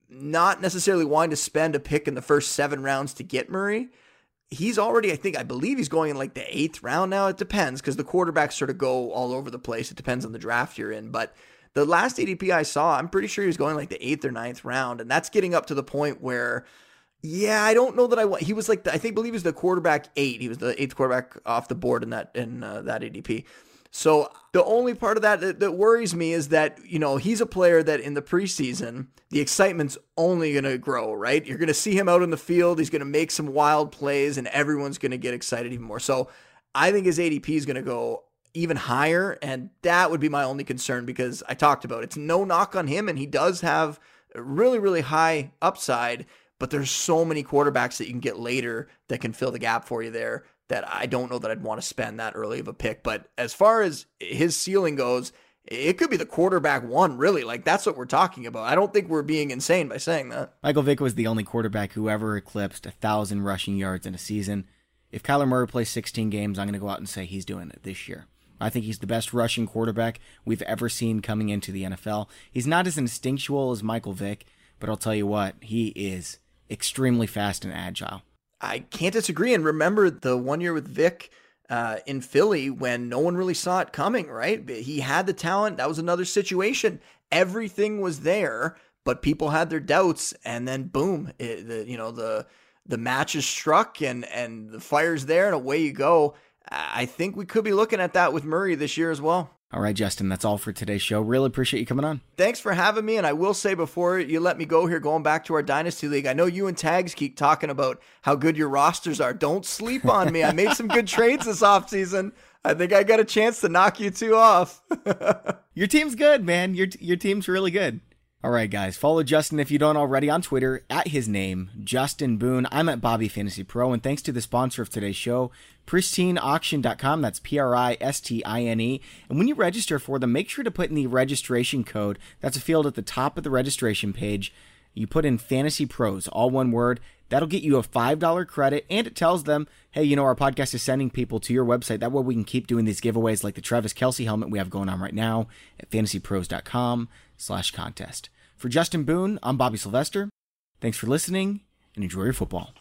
[SPEAKER 5] not necessarily wanting to spend a pick in the first seven rounds to get Murray. He's already, I think, I believe he's going in like the eighth round now. It depends, because the quarterbacks sort of go all over the place. It depends on the draft you're in. But the last A D P I saw, I'm pretty sure he was going like the eighth or ninth round. And that's getting up to the point where, yeah, I don't know that I want. He was like, the, I think, believe he was the quarterback eight. He was the eighth quarterback off the board in that in uh, that A D P. So the only part of that, that that worries me is that, you know, he's a player that in the preseason, the excitement's only going to grow, right? You're going to see him out in the field. He's going to make some wild plays, and everyone's going to get excited even more. So I think his A D P is going to go even higher, and that would be my only concern, because I talked about it's no knock on him, and he does have a really, really high upside. But there's so many quarterbacks that you can get later that can fill the gap for you there that I don't know that I'd want to spend that early of a pick. But as far as his ceiling goes, it could be the quarterback one, really. Like, that's what we're talking about. I don't think we're being insane by saying that.
[SPEAKER 4] Michael Vick was the only quarterback who ever eclipsed one thousand rushing yards in a season. If Kyler Murray plays sixteen games, I'm going to go out and say he's doing it this year. I think he's the best rushing quarterback we've ever seen coming into the N F L. He's not as instinctual as Michael Vick, but I'll tell you what, he is extremely fast and agile.
[SPEAKER 5] I can't disagree. And remember the one year with Vic uh, in Philly when no one really saw it coming, right? He had the talent. That was another situation. Everything was there, but people had their doubts. And then boom, it, the, you know, the the match is struck and, and the fire's there and away you go. I think we could be looking at that with Murray this year as well.
[SPEAKER 4] All right, Justin, that's all for today's show. Really appreciate you coming on.
[SPEAKER 5] Thanks for having me. And I will say before you let me go here, going back to our Dynasty League, I know you and Tags keep talking about how good your rosters are. Don't sleep on me. I made some good trades this offseason. I think I got a chance to knock you two off.
[SPEAKER 4] Your team's good, man. Your your team's really good. All right, guys, follow Justin if you don't already on Twitter at his name, Justin Boone. I'm at Bobby Fantasy Pro, and thanks to the sponsor of today's show, pristine auction dot com. That's P R I S T I N E. And when you register for them, make sure to put in the registration code. That's a field at the top of the registration page. You put in Fantasy Pros, all one word. That'll get you a five dollars credit, and it tells them, hey, you know, our podcast is sending people to your website. That way we can keep doing these giveaways like the Travis Kelce helmet we have going on right now at fantasy pros dot com slash contest. For Justin Boone, I'm Bobby Sylvester. Thanks for listening, and enjoy your football.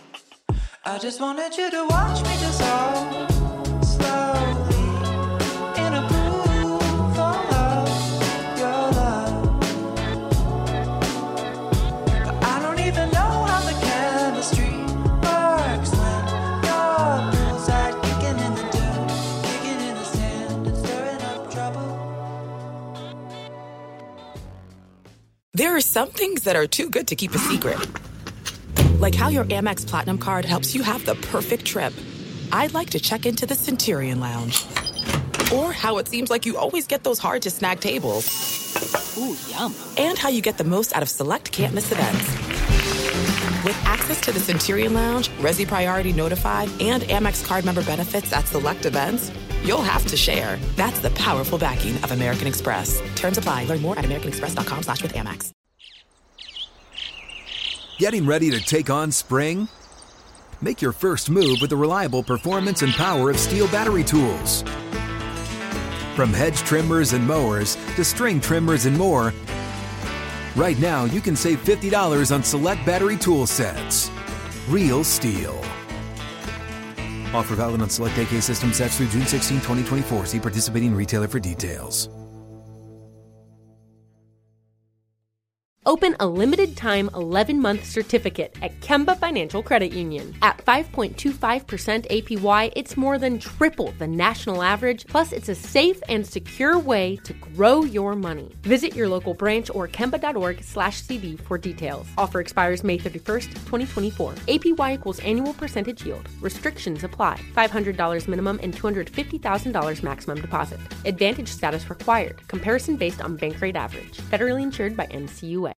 [SPEAKER 6] I just wanted you to watch me dissolve slowly in a pool
[SPEAKER 7] There are some things that are too good to keep a secret. Like how your Amex Platinum card helps you have the perfect trip. I'd like to check into the Centurion Lounge. Or how it seems like you always get those hard-to-snag tables. Ooh, yum. And how you get the most out of select can't-miss events. With access to the Centurion Lounge, Resi Priority Notified, and Amex card member benefits at select events, you'll have to share. That's the powerful backing of American Express. Terms apply. Learn more at americanexpress.com slash with Amex.
[SPEAKER 2] Getting ready to take on spring? Make your first move with the reliable performance and power of Steel battery tools. From hedge trimmers and mowers to string trimmers and more, right now you can save fifty dollars on select battery tool sets. Real Steel. Offer valid on select A K system sets through June sixteenth, twenty twenty-four. See participating retailer for details.
[SPEAKER 8] Open a limited-time eleven-month certificate at Kemba Financial Credit Union. At five point two five percent A P Y, it's more than triple the national average, plus it's a safe and secure way to grow your money. Visit your local branch or kemba.org slash CD for details. Offer expires May thirty-first, twenty twenty-four. A P Y equals annual percentage yield. Restrictions apply. five hundred dollars minimum and two hundred fifty thousand dollars maximum deposit. Advantage status required. Comparison based on bank rate average. Federally insured by N C U A.